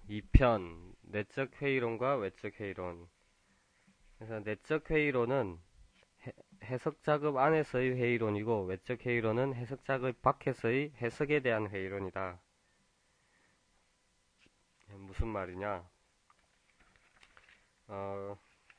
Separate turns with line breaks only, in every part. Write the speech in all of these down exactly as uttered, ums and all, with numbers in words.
이 편 내적 회의론과 외적 회의론. 그래서 내적 회의론은 해, 해석 작업 안에서의 회의론이고, 외적 회의론은 해석 작업 밖에서의 해석에 대한 회의론이다. 무슨 말이냐? 어,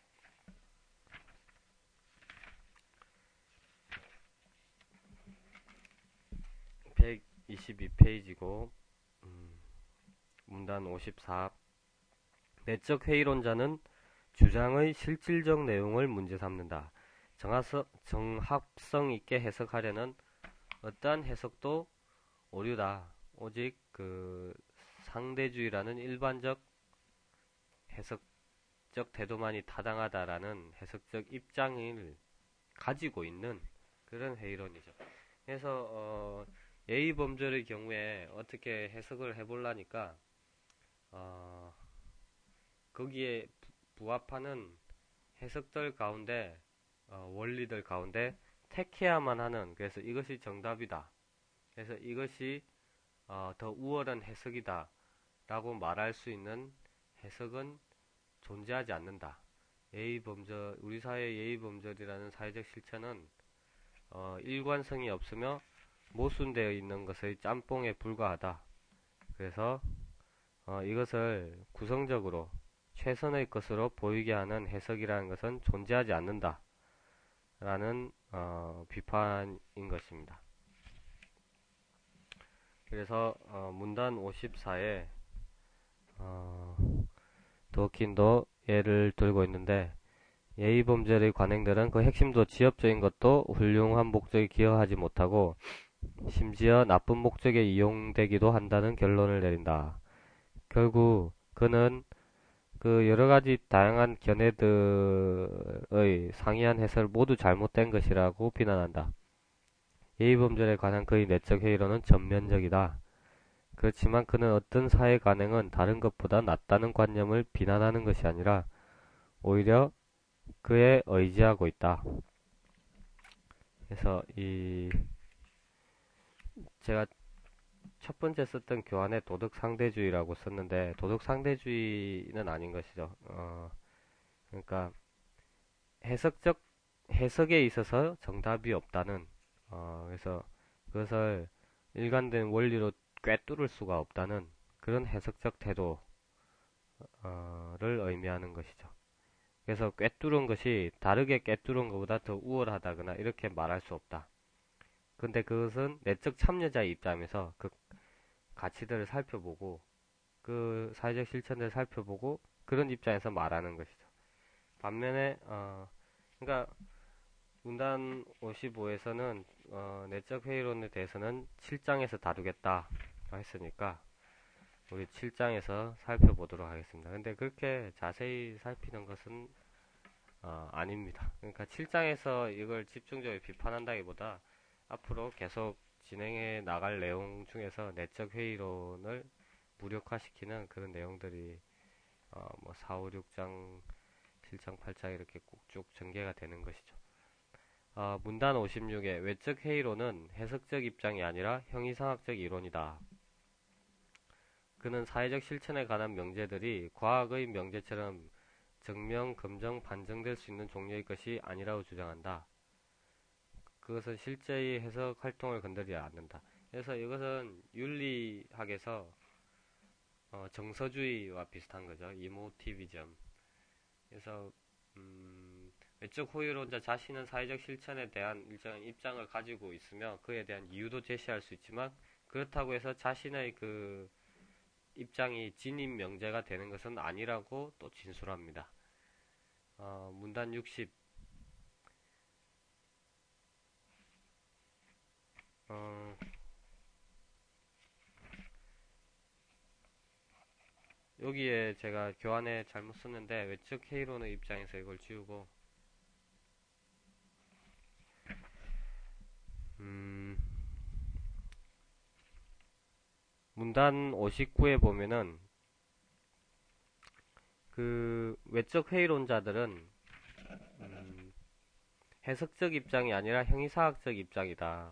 백이십이 페이지고 음, 문단 오십사. 내적 회의론자는 주장의 실질적 내용을 문제 삼는다. 정하서, 정합성 있게 해석하려는 어떠한 해석도 오류다. 오직 그 상대주의라는 일반적 해석적 태도만이 타당하다라는 해석적 입장을 가지고 있는 그런 회의론이죠. 그래서 어, 예의범절의 경우에 어떻게 해석을 해보려니까 어, 거기에 부합하는 해석들 가운데 어, 원리들 가운데 택해야만 하는, 그래서 이것이 정답이다, 그래서 이것이 어, 더 우월한 해석이다 라고 말할 수 있는 해석은 존재하지 않는다. 예의범절, 우리 사회의 예의범절이라는 사회적 실천은 어, 일관성이 없으며 모순되어 있는 것의 짬뽕에 불과하다. 그래서 어, 이것을 구성적으로 최선의 것으로 보이게 하는 해석이라는 것은 존재하지 않는다 라는 어, 비판인 것입니다. 그래서 어, 문단 오십사에 어, 도어킨도 예를 들고 있는데, 예의범절의 관행들은 그 핵심도 지엽적인 것도 훌륭한 목적에 기여하지 못하고 심지어 나쁜 목적에 이용되기도 한다는 결론을 내린다. 결국 그는 그 여러가지 다양한 견해들의 상이한 해설 모두 잘못된 것이라고 비난한다. 예의범절에 관한 그의 내적 회의론은 전면적이다. 그렇지만 그는 어떤 사회 관행은 다른 것보다 낫다는 관념을 비난하는 것이 아니라 오히려 그에 의지하고 있다. 그래서 이 제가 첫 번째 썼던 교환에 도덕 상대주의라고 썼는데, 도덕 상대주의는 아닌 것이죠. 어, 그러니까 해석적 해석에 있어서 정답이 없다는, 어, 그래서 그것을 일관된 원리로 꿰뚫을 수가 없다는 그런 해석적 태도를 의미하는 것이죠. 그래서 꿰뚫은 것이 다르게 꿰뚫은 것보다 더 우월하다거나 이렇게 말할 수 없다. 근데 그것은 내적 참여자의 입장에서 그 가치들을 살펴보고 그 사회적 실천들을 살펴보고 그런 입장에서 말하는 것이죠. 반면에 어, 그러니까 문단 오십오에서는 어, 내적 회의론에 대해서는 칠 장에서 다루겠다 했으니까 우리 칠 장에서 살펴보도록 하겠습니다. 근데 그렇게 자세히 살피는 것은 어, 아닙니다. 그러니까 칠 장에서 이걸 집중적으로 비판한다기보다 앞으로 계속 진행해 나갈 내용 중에서 내적 회의론을 무력화시키는 그런 내용들이 어, 뭐 사, 오, 육 장, 칠 장, 팔 장 이렇게 꼭 쭉 전개가 되는 것이죠. 어, 문단 오십육에 외적 회의론은 해석적 입장이 아니라 형이상학적 이론이다. 그는 사회적 실천에 관한 명제들이 과학의 명제처럼 증명, 검증, 반증될 수 있는 종류의 것이 아니라고 주장한다. 그것은 실제의 해석 활동을 건드리지 않는다. 그래서 이것은 윤리학에서 어, 정서주의와 비슷한 거죠. 이모티비즘. 그래서 음, 외적 호의론자 자신은 사회적 실천에 대한 일정한 입장을 가지고 있으며 그에 대한 이유도 제시할 수 있지만, 그렇다고 해서 자신의 그 입장이 진입 명제가 되는 것은 아니라고 또 진술합니다. 어, 문단 육십. 어, 여기에 제가 교환에 잘못 썼는데 외적 회의론의 입장에서 이걸 지우고 음, 문단 오십구에 보면은 그 외적 회의론자들은 음, 해석적 입장이 아니라 형이사학적 입장이다.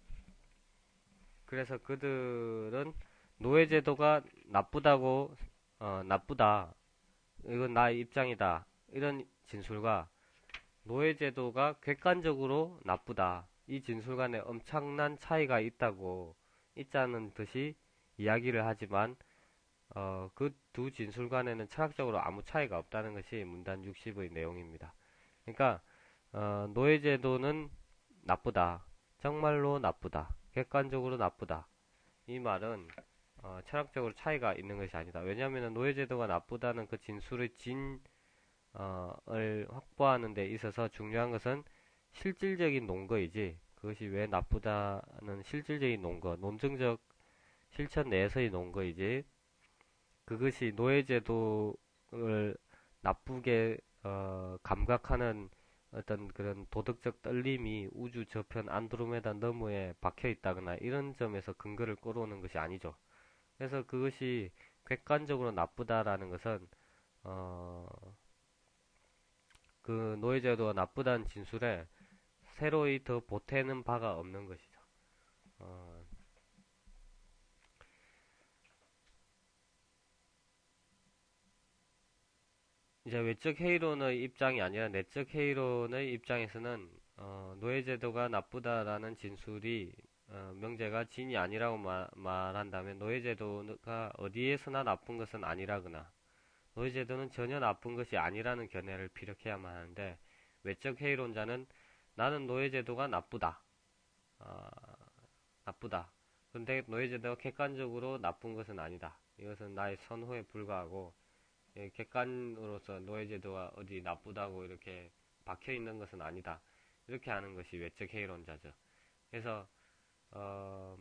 그래서 그들은 노예제도가 나쁘다고 어, 나쁘다, 이건 나의 입장이다, 이런 진술과 노예제도가 객관적으로 나쁘다, 이 진술 간에 엄청난 차이가 있다고 있자는 듯이 이야기를 하지만 어, 그 두 진술 간에는 철학적으로 아무 차이가 없다는 것이 문단 육십의 내용입니다. 그러니까 어, 노예제도는 나쁘다, 정말로 나쁘다, 객관적으로 나쁘다, 이 말은 어, 철학적으로 차이가 있는 것이 아니다. 왜냐하면 노예제도가 나쁘다는 그 진술의 진을 확보하는 데 있어서 중요한 것은 실질적인 논거이지, 그것이 왜 나쁘다는 실질적인 논거, 논증적 실천 내에서의 논거이지, 그것이 노예제도를 나쁘게 어, 감각하는 어떤 그런 도덕적 떨림이 우주 저편 안드로메다 너머에 박혀 있다거나 이런 점에서 근거를 끌어오는 것이 아니죠. 그래서 그것이 객관적으로 나쁘다라는 것은 어, 그 노예제도가 나쁘다는 진술에 새로이 더 보태는 바가 없는 것이죠. 어, 이제 외적 회의론의 입장이 아니라 내적 회의론의 입장에서는 어, 노예제도가 나쁘다라는 진술이 어, 명제가 진이 아니라고 마, 말한다면 노예제도가 어디에서나 나쁜 것은 아니라거나 노예제도는 전혀 나쁜 것이 아니라는 견해를 피력해야만 하는데, 외적 회의론자는 나는 노예제도가 나쁘다, 어, 나쁘다, 근데 노예제도가 객관적으로 나쁜 것은 아니다, 이것은 나의 선호에 불과하고 예, 객관으로서 노예제도가 어디 나쁘다고 이렇게 박혀 있는 것은 아니다, 이렇게 하는 것이 외적 회의론자죠. 그래서 어,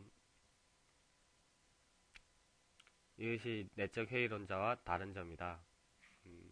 이것이 내적 회의론자와 다른 점이다. 음,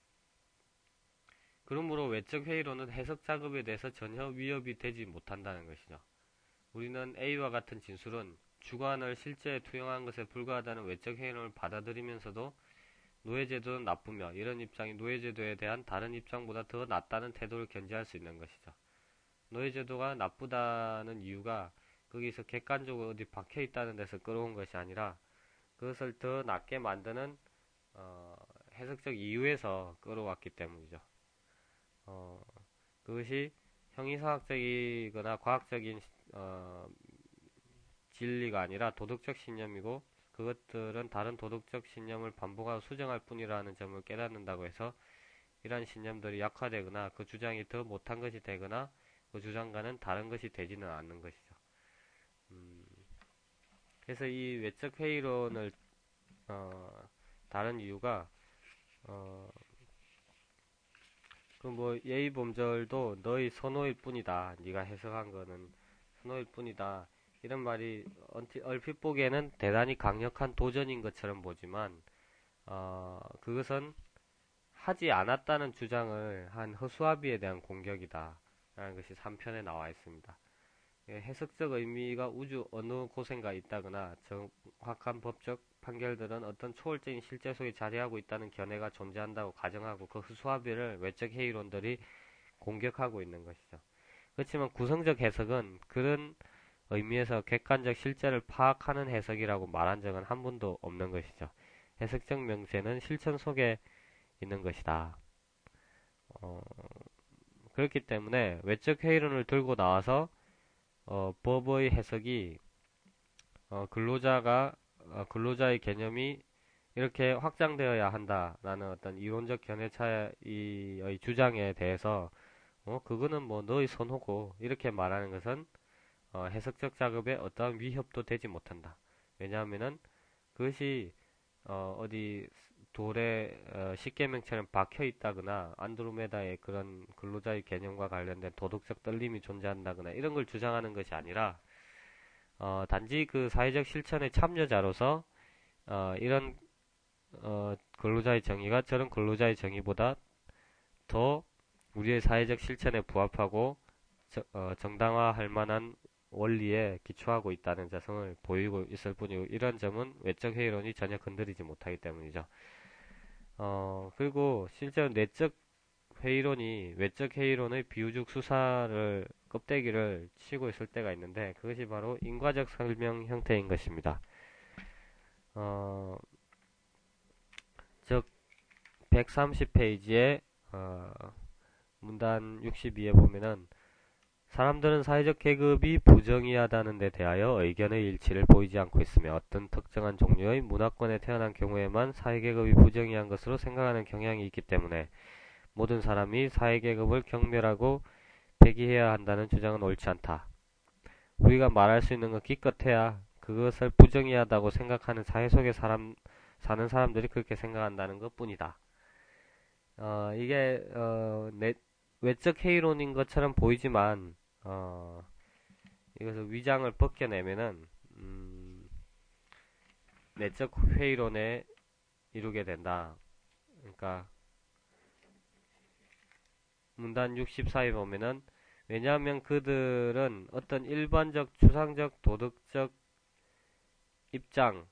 그러므로 외적 회의론은 해석 작업에 대해서 전혀 위협이 되지 못한다는 것이죠. 우리는 A와 같은 진술은 주관을 실제에 투영한 것에 불과하다는 외적 회의론을 받아들이면서도 노예제도는 나쁘며 이런 입장이 노예제도에 대한 다른 입장보다 더 낫다는 태도를 견지할 수 있는 것이죠. 노예제도가 나쁘다는 이유가 거기서 객관적으로 어디 박혀 있다는 데서 끌어온 것이 아니라 그것을 더 낫게 만드는 어, 해석적 이유에서 끌어왔기 때문이죠. 어, 그것이 형이상학적이거나 과학적인 어, 진리가 아니라 도덕적 신념이고, 그것들은 다른 도덕적 신념을 반복하고 수정할 뿐이라는 점을 깨닫는다고 해서 이러한 신념들이 약화되거나 그 주장이 더 못한 것이 되거나 그 주장과는 다른 것이 되지는 않는 것이죠. 음, 그래서 이 외적 회의론을 어, 다른 이유가 어, 그 뭐 예의 범절도 너의 선호일 뿐이다, 네가 해석한 거는 선호일 뿐이다, 이런 말이 얼핏 보기에는 대단히 강력한 도전인 것처럼 보지만 어, 그것은 하지 않았다는 주장을 한 허수아비에 대한 공격이다 라는 것이 삼 편에 나와 있습니다. 예, 해석적 의미가 우주 어느 곳인가 있다거나 정확한 법적 판결들은 어떤 초월적인 실제 속에 자리하고 있다는 견해가 존재한다고 가정하고 그 허수아비를 외적 회의론들이 공격하고 있는 것이죠. 그렇지만 구성적 해석은 그런 의미에서 객관적 실제를 파악하는 해석이라고 말한 적은 한 번도 없는 것이죠. 해석적 명제는 실천 속에 있는 것이다. 어, 그렇기 때문에 외적 회의론을 들고 나와서 어, 법의 해석이 어, 근로자가 어, 근로자의 개념이 이렇게 확장되어야 한다라는 어떤 이론적 견해차의 주장에 대해서 어, 그거는 뭐 너의 선호고 이렇게 말하는 것은 어, 해석적 작업에 어떠한 위협도 되지 못한다. 왜냐하면은 그것이 어, 어디 돌에 어, 십계명처럼 박혀 있다거나 안드로메다의 그런 근로자의 개념과 관련된 도덕적 떨림이 존재한다거나 이런 걸 주장하는 것이 아니라 어, 단지 그 사회적 실천의 참여자로서 어, 이런 어, 근로자의 정의가 저런 근로자의 정의보다 더 우리의 사회적 실천에 부합하고 저, 어, 정당화할 만한 원리에 기초하고 있다는 자성을 보이고 있을 뿐이고, 이런 점은 외적 회의론이 전혀 건드리지 못하기 때문이죠. 어, 그리고 실제로 내적 회의론이 외적 회의론의 비유적 수사를 껍데기를 치고 있을 때가 있는데, 그것이 바로 인과적 설명 형태인 것입니다. 어, 백삼십 페이지에 어, 문단 육십이에 보면은 사람들은 사회적 계급이 부정의하다는 데 대하여 의견의 일치를 보이지 않고 있으며 어떤 특정한 종류의 문화권에 태어난 경우에만 사회계급이 부정의한 것으로 생각하는 경향이 있기 때문에 모든 사람이 사회계급을 경멸하고 배기해야 한다는 주장은 옳지 않다. 우리가 말할 수 있는 건 기껏해야 그것을 부정의하다고 생각하는 사회 속에 사람, 사는 사람들이 그렇게 생각한다는 것 뿐이다. 어, 이게 어, 내, 외적 회의론인 것처럼 보이지만 어, 이것을 위장을 벗겨내면은 음, 내적 회의론에 이루게 된다. 그러니까 문단 육십사에 보면은 왜냐하면 그들은 어떤 일반적 추상적 도덕적 입장을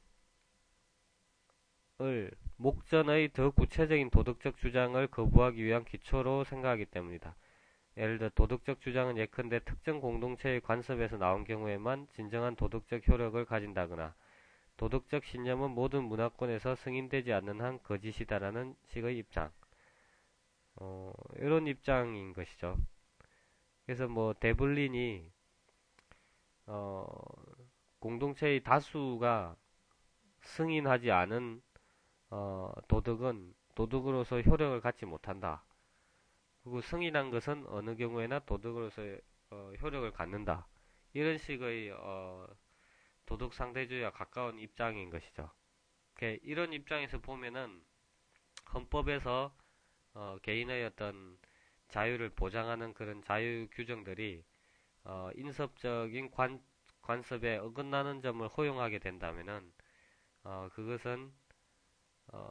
목전의 더 구체적인 도덕적 주장을 거부하기 위한 기초로 생각하기 때문이다. 예를 들어 도덕적 주장은 예컨대 특정 공동체의 관습에서 나온 경우에만 진정한 도덕적 효력을 가진다거나 도덕적 신념은 모든 문화권에서 승인되지 않는 한 거짓이다라는 식의 입장. 어, 이런 입장인 것이죠. 그래서 뭐 데블린이 어, 공동체의 다수가 승인하지 않은 어, 도덕은 도덕으로서 효력을 갖지 못한다. 그리고 승인한 것은 어느 경우에나 도덕으로서 어, 효력을 갖는다. 이런 식의 어, 도덕 상대주의와 가까운 입장인 것이죠. 이런 입장에서 보면은 헌법에서 어, 개인의 어떤 자유를 보장하는 그런 자유 규정들이 어, 인섭적인 관, 관습에 어긋나는 점을 허용하게 된다면은 어, 그것은 어,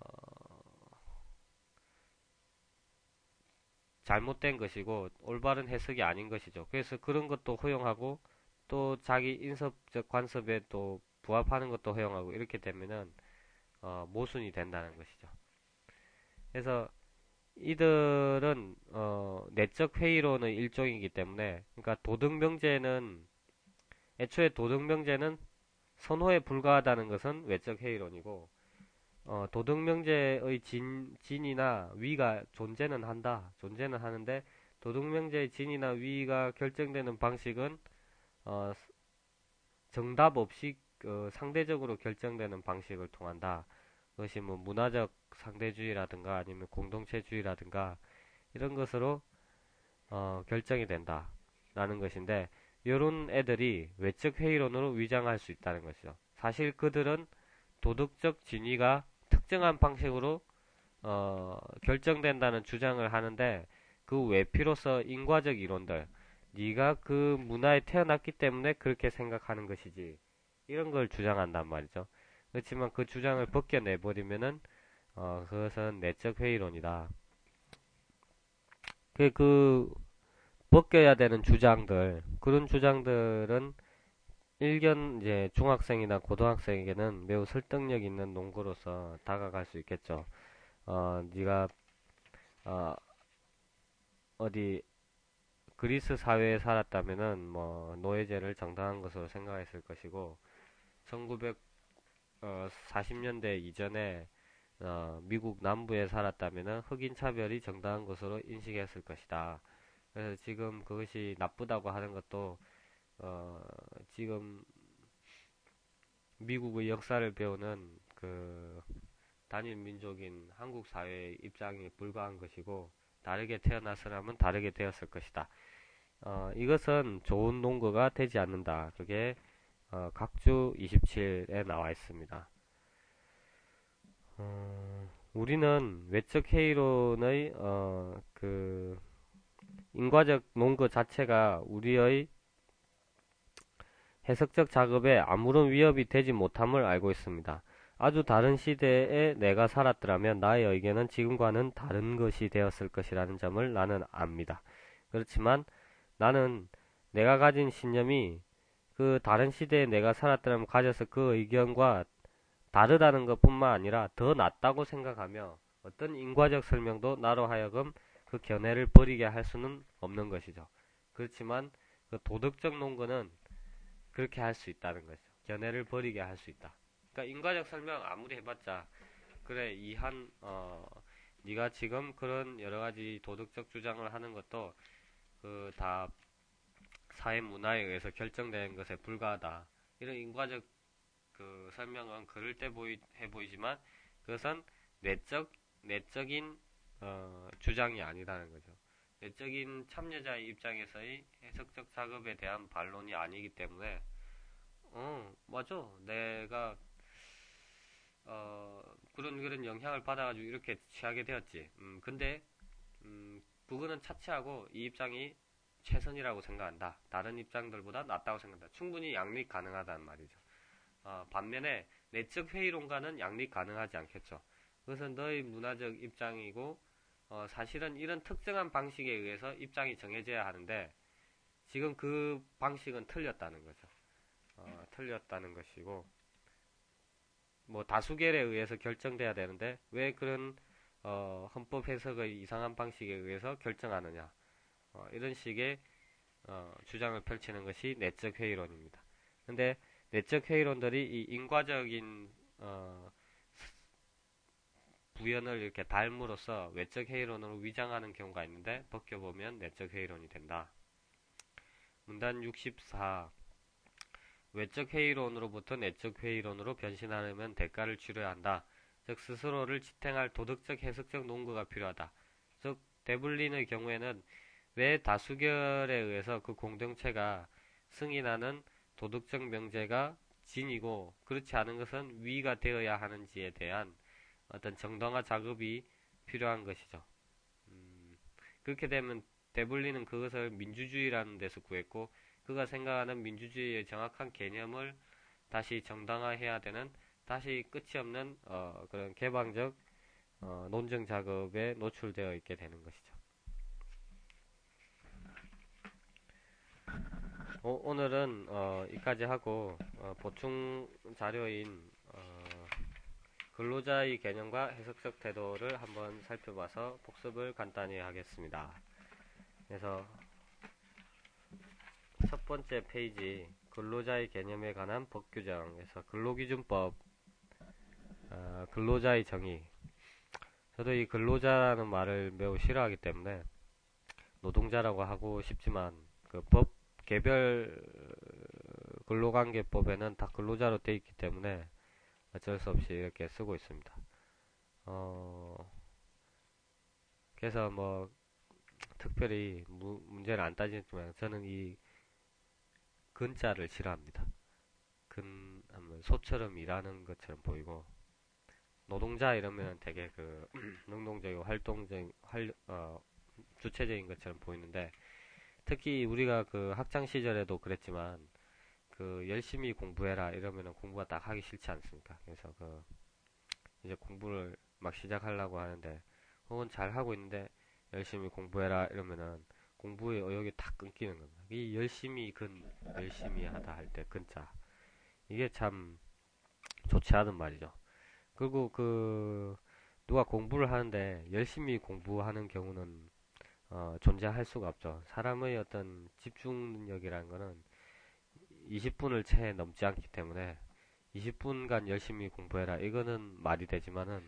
잘못된 것이고 올바른 해석이 아닌 것이죠. 그래서 그런 것도 허용하고 또 자기 인섭적 관습에 또 부합하는 것도 허용하고 이렇게 되면은 어, 모순이 된다는 것이죠. 그래서 이들은 어, 내적 회의론의 일종이기 때문에 그러니까 도덕명제는 애초에 도덕명제는 선호에 불과하다는 것은 외적 회의론이고 어, 도덕명제의 진, 진이나 위가 존재는 한다. 존재는 하는데 도덕명제의 진이나 위가 결정되는 방식은 어, 정답 없이 어, 상대적으로 결정되는 방식을 통한다. 그것이 뭐 문화적 상대주의라든가 아니면 공동체주의라든가 이런 것으로 어, 결정이 된다. 라는 것인데 이런 애들이 외적 회의론으로 위장할 수 있다는 것이죠. 사실 그들은 도덕적 진위가 특정한 방식으로 어, 결정된다는 주장을 하는데 그 외피로서 인과적 이론들 네가 그 문화에 태어났기 때문에 그렇게 생각하는 것이지 이런 걸 주장한단 말이죠. 그렇지만 그 주장을 벗겨내버리면은 어, 그것은 내적 회의론이다. 그, 그 벗겨야 되는 주장들 그런 주장들은 일견 이제 중학생이나 고등학생에게는 매우 설득력 있는 논거로서 다가갈 수 있겠죠. 어, 네가 어, 어디 그리스 사회에 살았다면은 뭐 노예제를 정당한 것으로 생각했을 것이고 천구백사십 년대 이전에 어, 미국 남부에 살았다면은 흑인 차별이 정당한 것으로 인식했을 것이다. 그래서 지금 그것이 나쁘다고 하는 것도 어, 지금 미국의 역사를 배우는 그 단일 민족인 한국 사회의 입장에 불과한 것이고 다르게 태어났으라면 다르게 되었을 것이다. 어, 이것은 좋은 논거가 되지 않는다. 그게 어, 각주 이십칠에 나와 있습니다. 어, 우리는 외적 회의론의 어, 그 인과적 논거 자체가 우리의 해석적 작업에 아무런 위협이 되지 못함을 알고 있습니다. 아주 다른 시대에 내가 살았더라면 나의 의견은 지금과는 다른 것이 되었을 것이라는 점을 나는 압니다. 그렇지만 나는 내가 가진 신념이 그 다른 시대에 내가 살았더라면 가져서 그 의견과 다르다는 것뿐만 아니라 더 낫다고 생각하며 어떤 인과적 설명도 나로 하여금 그 견해를 버리게 할 수는 없는 것이죠. 그렇지만 그 도덕적 논거는 그렇게 할 수 있다는 거죠. 견해를 버리게 할 수 있다. 그러니까 인과적 설명 아무리 해봤자 그래 이 한 어, 네가 지금 그런 여러 가지 도덕적 주장을 하는 것도 그 다 사회 문화에 의해서 결정된 것에 불과하다. 이런 인과적 그 설명은 그럴 때 보이, 해 보이지만 그것은 내적 내적인 어, 주장이 아니라는 거죠. 내적인 참여자의 입장에서의 해석적 작업에 대한 반론이 아니기 때문에 어 맞아 내가 어 그런 그런 영향을 받아가지고 이렇게 취하게 되었지. 음 근데 음 그거는 차치하고 이 입장이 최선이라고 생각한다. 다른 입장들보다 낫다고 생각한다. 충분히 양립 가능하다는 말이죠. 어, 반면에 내적 회의론과는 양립 가능하지 않겠죠. 그것은 너의 문화적 입장이고 어, 사실은 이런 특정한 방식에 의해서 입장이 정해져야 하는데 지금 그 방식은 틀렸다는 거죠. 어, 틀렸다는 것이고 뭐 다수결에 의해서 결정돼야 되는데 왜 그런 어, 헌법 해석의 이상한 방식에 의해서 결정하느냐 어, 이런 식의 어, 주장을 펼치는 것이 내적 회의론입니다. 근데 내적 회의론들이 이 인과적인 어, 부연을 이렇게 닮으로써 외적 회의론으로 위장하는 경우가 있는데 벗겨보면 내적 회의론이 된다. 문단 육십사 외적 회의론으로부터 내적 회의론으로 변신하려면 대가를 치러야 한다. 즉 스스로를 지탱할 도덕적 해석적 논거가 필요하다. 즉 데블린의 경우에는 왜 다수결에 의해서 그 공동체가 승인하는 도덕적 명제가 진이고 그렇지 않은 것은 위가 되어야 하는지에 대한 어떤 정당화 작업이 필요한 것이죠. 음, 그렇게 되면 데블린은 그것을 민주주의라는 데서 구했고 그가 생각하는 민주주의의 정확한 개념을 다시 정당화해야 되는 다시 끝이 없는 어, 그런 개방적 어, 논증 작업에 노출되어 있게 되는 것이죠. 어, 오늘은 어, 이까지 하고 어, 보충 자료인 어, 근로자의 개념과 해석적 태도를 한번 살펴봐서 복습을 간단히 하겠습니다. 그래서 첫 번째 페이지 근로자의 개념에 관한 법규정에서 근로기준법 어, 근로자의 정의. 저도 이 근로자라는 말을 매우 싫어하기 때문에 노동자라고 하고 싶지만 그 법 개별 근로관계법에는 다 근로자로 되어 있기 때문에 어쩔 수 없이 이렇게 쓰고 있습니다. 어, 그래서 뭐 특별히 무, 문제를 안 따지지만 저는 이 근자를 싫어합니다. 근 하면 소처럼 일하는 것처럼 보이고 노동자 이러면 되게 그 능동적이고 활동적 활 어, 주체적인 것처럼 보이는데 특히 우리가 그 학창 시절에도 그랬지만 그 열심히 공부해라 이러면은 공부가 딱 하기 싫지 않습니까? 그래서 그 이제 공부를 막 시작하려고 하는데 혹은 잘 하고 있는데 열심히 공부해라 이러면은 공부의 의욕이 탁 끊기는 겁니다. 이 열심히 근 열심히 하다 할 때 근자 이게 참 좋지 않은 말이죠. 그리고 그 누가 공부를 하는데 열심히 공부하는 경우는 어, 존재할 수가 없죠. 사람의 어떤 집중 능력이라는 거는 이십 분을 채 넘지 않기 때문에 이십 분간 열심히 공부해라. 이거는 말이 되지만은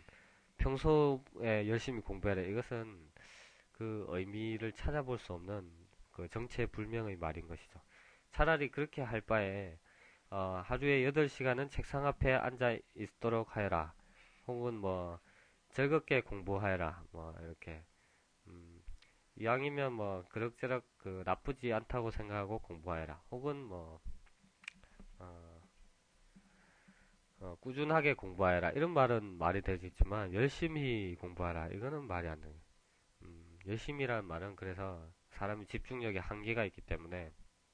평소에 열심히 공부해라. 이것은 그 의미를 찾아볼 수 없는 그 정체불명의 말인 것이죠. 차라리 그렇게 할 바에 어, 하루에 여덟 시간은 책상 앞에 앉아 있도록 하여라. 혹은 뭐 즐겁게 공부하여라. 뭐 이렇게 음, 이왕이면 뭐 그럭저럭 그 나쁘지 않다고 생각하고 공부하여라. 혹은 뭐 어, 어, 꾸준하게 공부하여라. 이런 말은 말이 되겠지만 열심히 공부하라. 이거는 말이 안 돼요. 음, 열심히라는 말은 그래서 사람이 집중력에 한계가 있기 때문에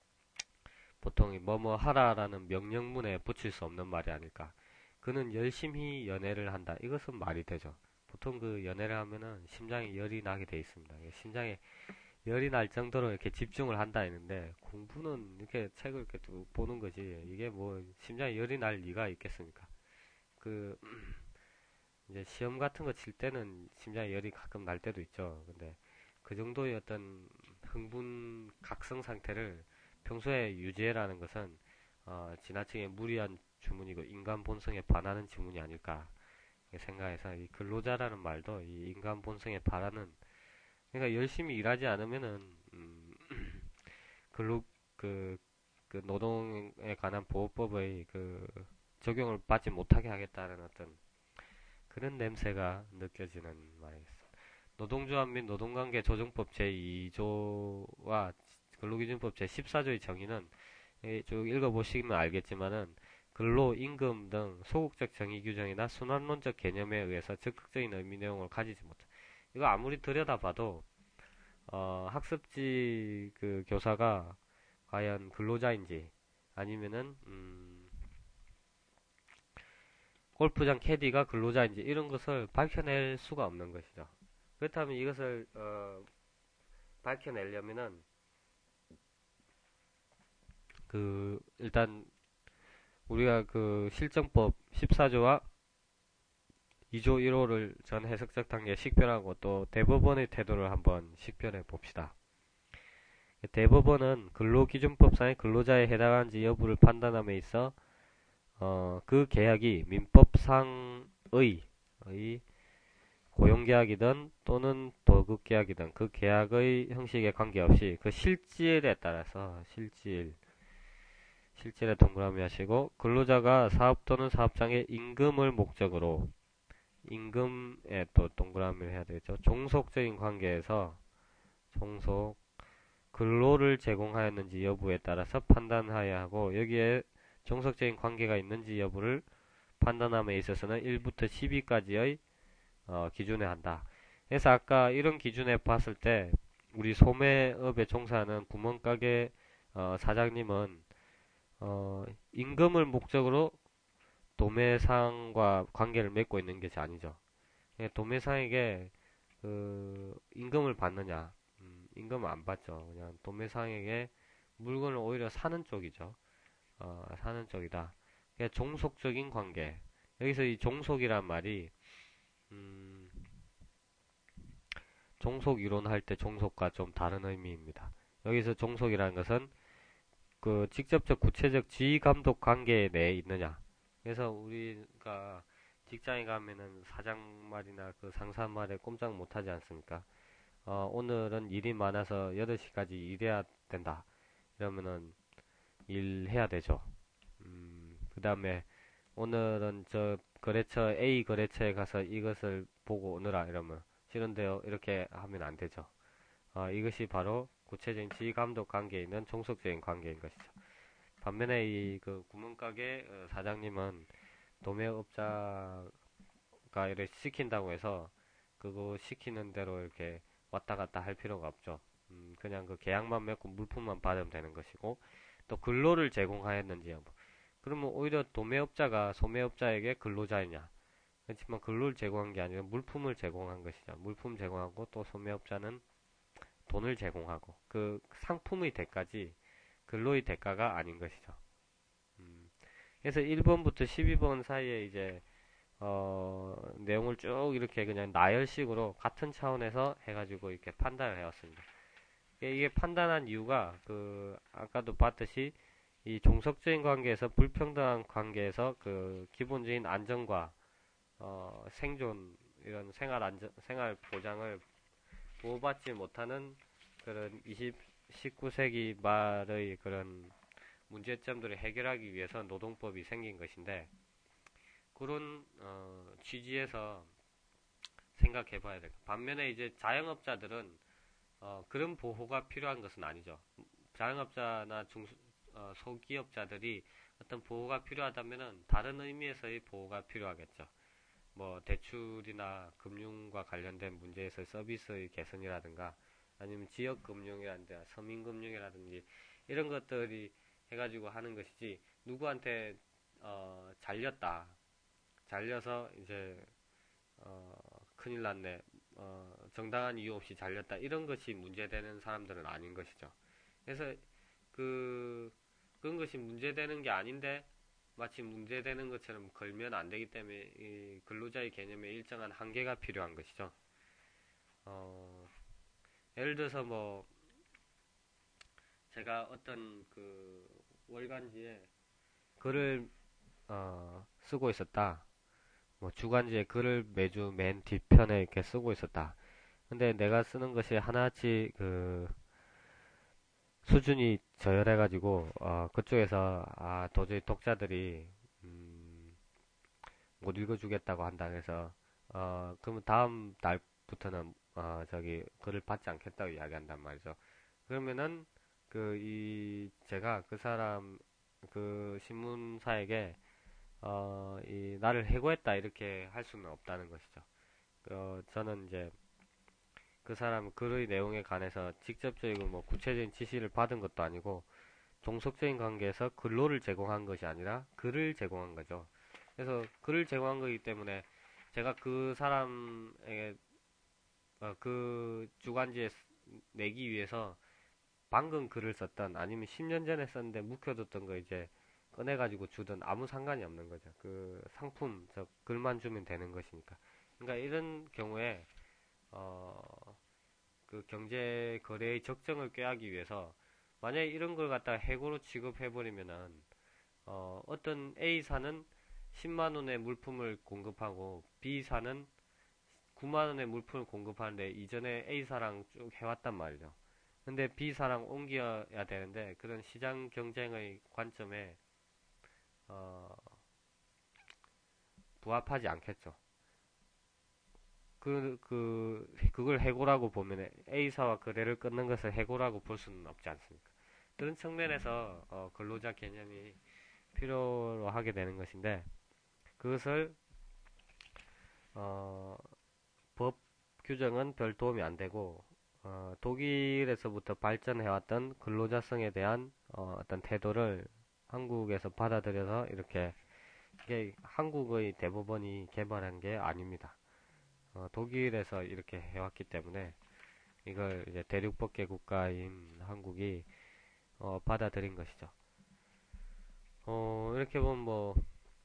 보통 뭐뭐 하라라는 명령문에 붙일 수 없는 말이 아닐까. 그는 열심히 연애를 한다. 이것은 말이 되죠. 보통 그 연애를 하면은 심장에 열이 나게 돼 있습니다. 심장에 열이 날 정도로 이렇게 집중을 한다 했는데 공부는 이렇게 책을 이렇게 쭉 보는 거지. 이게 뭐 심장에 열이 날 리가 있겠습니까? 그 이제 시험 같은 거 칠 때는 심장에 열이 가끔 날 때도 있죠. 근데 그 정도의 어떤 흥분 각성 상태를 평소에 유지해라는 것은 어, 지나치게 무리한 주문이고 인간 본성에 반하는 주문이 아닐까. 생각해서 이 근로자라는 말도 이 인간 본성에 바라는, 그러니까 열심히 일하지 않으면은 음, 근로 그, 그 노동에 관한 보호법의 그 적용을 받지 못하게 하겠다는 어떤 그런 냄새가 느껴지는 말이겠습니다. 노동조합 및 노동관계 조정법 제이 조와 근로기준법 제십사 조의 정의는 쭉 읽어보시면 알겠지만은 근로, 임금 등 소극적 정의 규정이나 순환론적 개념에 의해서 적극적인 의미 내용을 가지지 못한. 이거 아무리 들여다봐도 어, 학습지 그 교사가 과연 근로자인지 아니면은 음, 골프장 캐디가 근로자인지 이런 것을 밝혀낼 수가 없는 것이죠. 그렇다면 이것을 어, 밝혀내려면은 그 일단 우리가 그 실정법 십사 조와 이 조 일 호를 전 해석적 단계에 식별하고 또 대법원의 태도를 한번 식별해 봅시다. 대법원은 근로기준법상의 근로자에 해당하는지 여부를 판단함에 있어 어, 그 계약이 민법상의 의 고용계약이든 또는 도급계약이든 그 계약의 형식에 관계없이 그 실질에 따라서 실질 실질에 동그라미 하시고 근로자가 사업 또는 사업장의 임금을 목적으로 임금에 또 동그라미를 해야 되겠죠. 종속적인 관계에서 종속 근로를 제공하였는지 여부에 따라서 판단하여야 하고 여기에 종속적인 관계가 있는지 여부를 판단함에 있어서는 일부터 십이까지의 어, 기준에 한다. 그래서 아까 이런 기준에 봤을 때 우리 소매업에 종사하는 구멍가게 어, 사장님은 어, 임금을 목적으로 도매상과 관계를 맺고 있는 것이 아니죠. 예, 도매상에게 그 임금을 받느냐? 음, 임금을 안 받죠. 그냥 도매상에게 물건을 오히려 사는 쪽이죠. 어, 사는 쪽이다. 그러니까 종속적인 관계. 여기서 이 종속이란 말이 음, 종속 이론 할 때 종속과 좀 다른 의미입니다. 여기서 종속이라는 것은 그 직접적 구체적 지휘 감독 관계 내에 있느냐. 그래서 우리가 직장에 가면은 사장 말이나 그 상사 말에 꼼짝 못하지 않습니까? 어, 오늘은 일이 많아서 여덟 시까지 일해야 된다. 이러면은 일해야 되죠. 음, 그 다음에 오늘은 저 거래처 A 거래처에 가서 이것을 보고 오느라 이러면 싫은데요. 이렇게 하면 안 되죠. 어, 이것이 바로 구체적인 지휘 감독 관계에 있는 종속적인 관계인 것이죠. 반면에 이 그 구멍가게 어, 사장님은 도매업자가 이렇게 시킨다고 해서 그거 시키는 대로 이렇게 왔다 갔다 할 필요가 없죠. 음, 그냥 그 계약만 맺고 물품만 받으면 되는 것이고 또 근로를 제공하였는지 여부. 그러면 오히려 도매업자가 소매업자에게 근로자이냐? 그렇지만 근로를 제공한 게 아니라 물품을 제공한 것이죠. 물품 제공하고 또 소매업자는 돈을 제공하고 그 상품의 대가지 근로의 대가가 아닌 것이죠. 음, 그래서 일 번부터 십이 번 사이에 이제 어, 내용을 쭉 이렇게 그냥 나열식으로 같은 차원에서 해가지고 이렇게 판단을 해왔습니다. 이게 판단한 이유가 그 아까도 봤듯이 이 종속적인 관계에서 불평등한 관계에서 그 기본적인 안정과 어, 생존 이런 생활 안전 생활 보장을 보호받지 못하는 그런 이십, 십구 세기 말의 그런 문제점들을 해결하기 위해서 노동법이 생긴 것인데 그런 어, 취지에서 생각해 봐야 될. 반면에 이제 자영업자들은 어, 그런 보호가 필요한 것은 아니죠. 자영업자나 중 어, 소기업자들이 어떤 보호가 필요하다면은 다른 의미에서의 보호가 필요하겠죠. 뭐 대출이나 금융과 관련된 문제에서 서비스의 개선이라든가 아니면 지역 금융이라든가 서민 금융이라든지 이런 것들이 해가지고 하는 것이지 누구한테 어, 잘렸다 잘려서 이제 어, 큰일 났네 어, 정당한 이유 없이 잘렸다 이런 것이 문제되는 사람들은 아닌 것이죠. 그래서 그 그런 것이 문제되는 게 아닌데 마치 문제되는 것처럼 걸면 안 되기 때문에 이 근로자의 개념에 일정한 한계가 필요한 것이죠. 어, 예를 들어서 뭐 제가 어떤 그 월간지에 글을 어, 쓰고 있었다. 뭐 주간지에 글을 매주 맨 뒤편에 이렇게 쓰고 있었다. 근데 내가 쓰는 것이 하나같이 그 수준이 저열해가지고 어 그쪽에서 아 도저히 독자들이 음, 못 읽어주겠다고 한다 그래서 어 그러면 다음 달부터는 어 저기 글을 받지 않겠다고 이야기한단 말이죠. 그러면은 그 이 제가 그 사람 그 신문사에게 어 이 나를 해고했다 이렇게 할 수는 없다는 것이죠. 어 저는 이제 그 사람 글의 내용에 관해서 직접적이고 뭐 구체적인 지시를 받은 것도 아니고 종속적인 관계에서 근로를 제공한 것이 아니라 글을 제공한 거죠. 그래서 글을 제공한 거기 때문에 제가 그 사람에게 어, 그 주간지에 내기 위해서 방금 글을 썼던 아니면 십 년 전에 썼는데 묵혀뒀던 거 이제 꺼내가지고 주든 아무 상관이 없는 거죠. 그 상품 저 글만 주면 되는 것이니까. 그러니까 이런 경우에 어, 그 경제 거래의 적정을 꾀하기 위해서 만약에 이런 걸 갖다가 해고로 취급해버리면은 어, 어떤 A사는 십만 원의 물품을 공급하고 B사는 구만 원의 물품을 공급하는데 이전에 A사랑 쭉 해왔단 말이죠. 근데 B사랑 옮겨야 되는데 그런 시장 경쟁의 관점에 어, 부합하지 않겠죠. 그, 그, 그걸 해고라고 보면 A사와 거래를 끊는 것을 해고라고 볼 수는 없지 않습니까? 그런 측면에서 어, 근로자 개념이 필요로 하게 되는 것인데 그것을 어, 법 규정은 별 도움이 안 되고 어, 독일에서부터 발전해왔던 근로자성에 대한 어, 떤 태도를 한국에서 받아들여서 이렇게 이게 한국의 대법원이 개발한 게 아닙니다. 어, 독일에서 이렇게 해왔기 때문에 이걸 이제 대륙법계 국가인 한국이 어, 받아들인 것이죠. 어, 이렇게 보면 뭐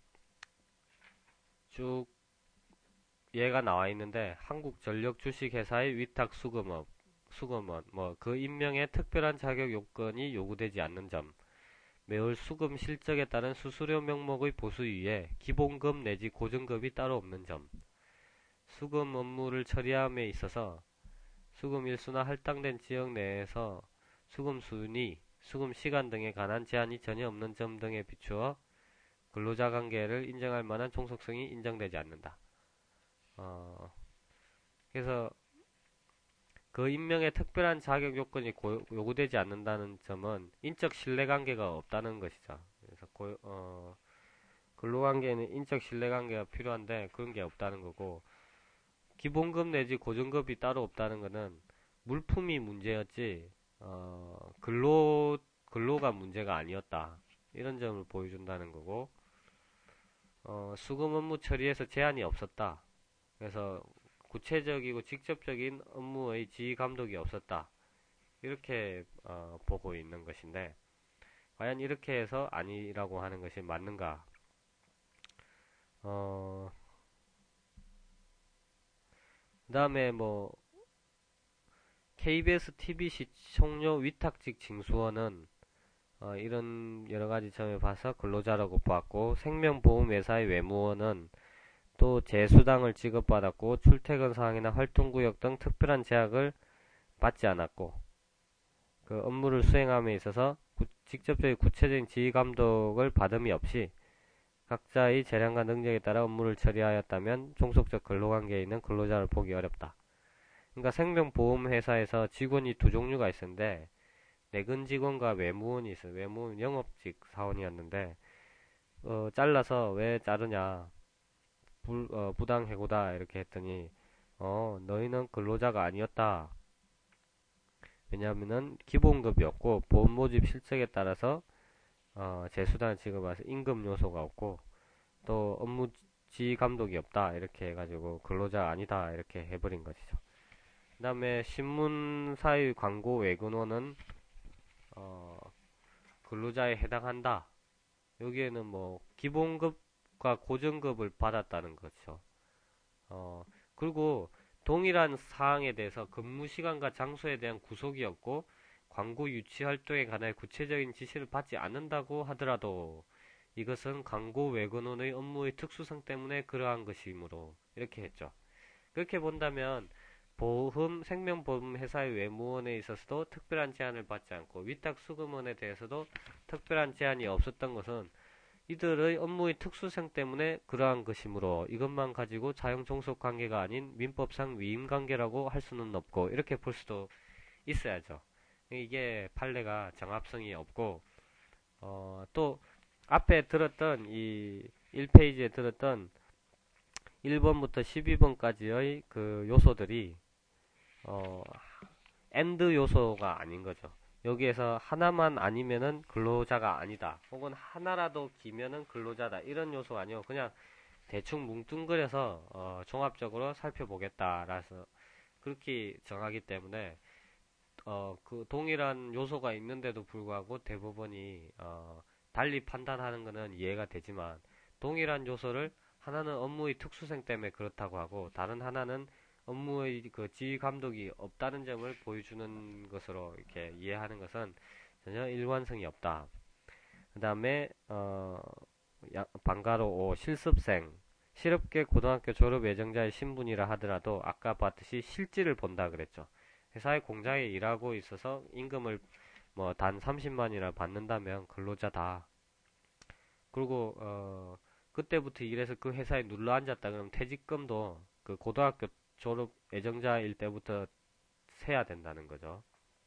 쭉 얘가 나와 있는데 한국전력 주식회사의 위탁 수금업, 수금원, 뭐 그 임명에 특별한 자격 요건이 요구되지 않는 점, 매월 수금 실적에 따른 수수료 명목의 보수 이외에 기본급 내지 고정급이 따로 없는 점, 수금 업무를 처리함에 있어서 수금 일수나 할당된 지역 내에서 수금 순위, 수금 시간 등에 관한 제한이 전혀 없는 점 등에 비추어 근로자 관계를 인정할 만한 종속성이 인정되지 않는다. 어, 그래서 그 임명에 특별한 자격 요건이 고, 요구되지 않는다는 점은 인적 신뢰관계가 없다는 것이죠. 그래서 고, 어, 근로관계에는 인적 신뢰관계가 필요한데 그런 게 없다는 거고 기본급 내지 고정급이 따로 없다는 것은 물품이 문제였지 어, 근로 근로가 문제가 아니었다. 이런 점을 보여준다는 거고 어, 수금 업무 처리에서 제한이 없었다. 그래서 구체적이고 직접적인 업무의 지휘 감독이 없었다. 이렇게 어, 보고 있는 것인데 과연 이렇게 해서 아니라고 하는 것이 맞는가? 어, 그다음에 뭐 케이비에스 티비 시청료 위탁직 징수원은 어, 이런 여러 가지 점을 봐서 근로자라고 보았고 생명보험회사의 외무원은 또 재수당을 지급받았고 출퇴근 사항이나 활동구역 등 특별한 제약을 받지 않았고 그 업무를 수행함에 있어서 구, 직접적인 구체적인 지휘 감독을 받음이 없이 각자의 재량과 능력에 따라 업무를 처리하였다면 종속적 근로관계에 있는 근로자를 보기 어렵다. 그러니까 생명보험회사에서 직원이 두 종류가 있었는데 내근 직원과 외무원이 있어요. 외무원 영업직 사원이었는데 어, 잘라서 왜 자르냐 불, 어, 부당해고다 이렇게 했더니 어 너희는 근로자가 아니었다. 왜냐하면은 기본급이었고 보험 모집 실적에 따라서 어, 재수단을 지급해서 임금 요소가 없고 또 업무 지휘 감독이 없다 이렇게 해가지고 근로자 아니다 이렇게 해버린 것이죠. 그 다음에 신문사의 광고 외근원은 어, 근로자에 해당한다. 여기에는 뭐 기본급과 고정급을 받았다는 거죠. 어, 그리고 동일한 사항에 대해서 근무 시간과 장소에 대한 구속이 없고 광고 유치 활동에 관한 구체적인 지시를 받지 않는다고 하더라도 이것은 광고 외근원의 업무의 특수성 때문에 그러한 것이므로 이렇게 했죠. 그렇게 본다면 보험, 생명보험 회사의 외무원에 있어서도 특별한 제한을 받지 않고 위탁수금원에 대해서도 특별한 제한이 없었던 것은 이들의 업무의 특수성 때문에 그러한 것이므로 이것만 가지고 자영종속 관계가 아닌 민법상 위임 관계라고 할 수는 없고 이렇게 볼 수도 있어야죠. 이게 판례가 정합성이 없고 어, 또 앞에 들었던 이 일 페이지에 들었던 일 번부터 십이 번까지의 그 요소들이 어, 엔드 요소가 아닌 거죠. 여기에서 하나만 아니면은 근로자가 아니다. 혹은 하나라도 기면은 근로자다. 이런 요소가 아니고 그냥 대충 뭉뚱그려서 어, 종합적으로 살펴보겠다라서 그렇게 정하기 때문에 어, 그 동일한 요소가 있는데도 불구하고 대법원이 어, 달리 판단하는 것은 이해가 되지만 동일한 요소를 하나는 업무의 특수성 때문에 그렇다고 하고 다른 하나는 업무의 그 지휘 감독이 없다는 점을 보여주는 것으로 이렇게 이해하는 것은 전혀 일관성이 없다. 그 다음에 어, 방가로 오 실습생 실업계 고등학교 졸업 예정자의 신분이라 하더라도 아까 봤듯이 실질을 본다 그랬죠. 회사의 공장에 일하고 있어서 임금을 뭐 단 삼십만이나 받는다면 근로자다. 그리고 어 그때부터 일해서 그 회사에 눌러 앉았다 그러면 퇴직금도 그 고등학교 졸업 예정자일 때부터 세야 된다는 거죠.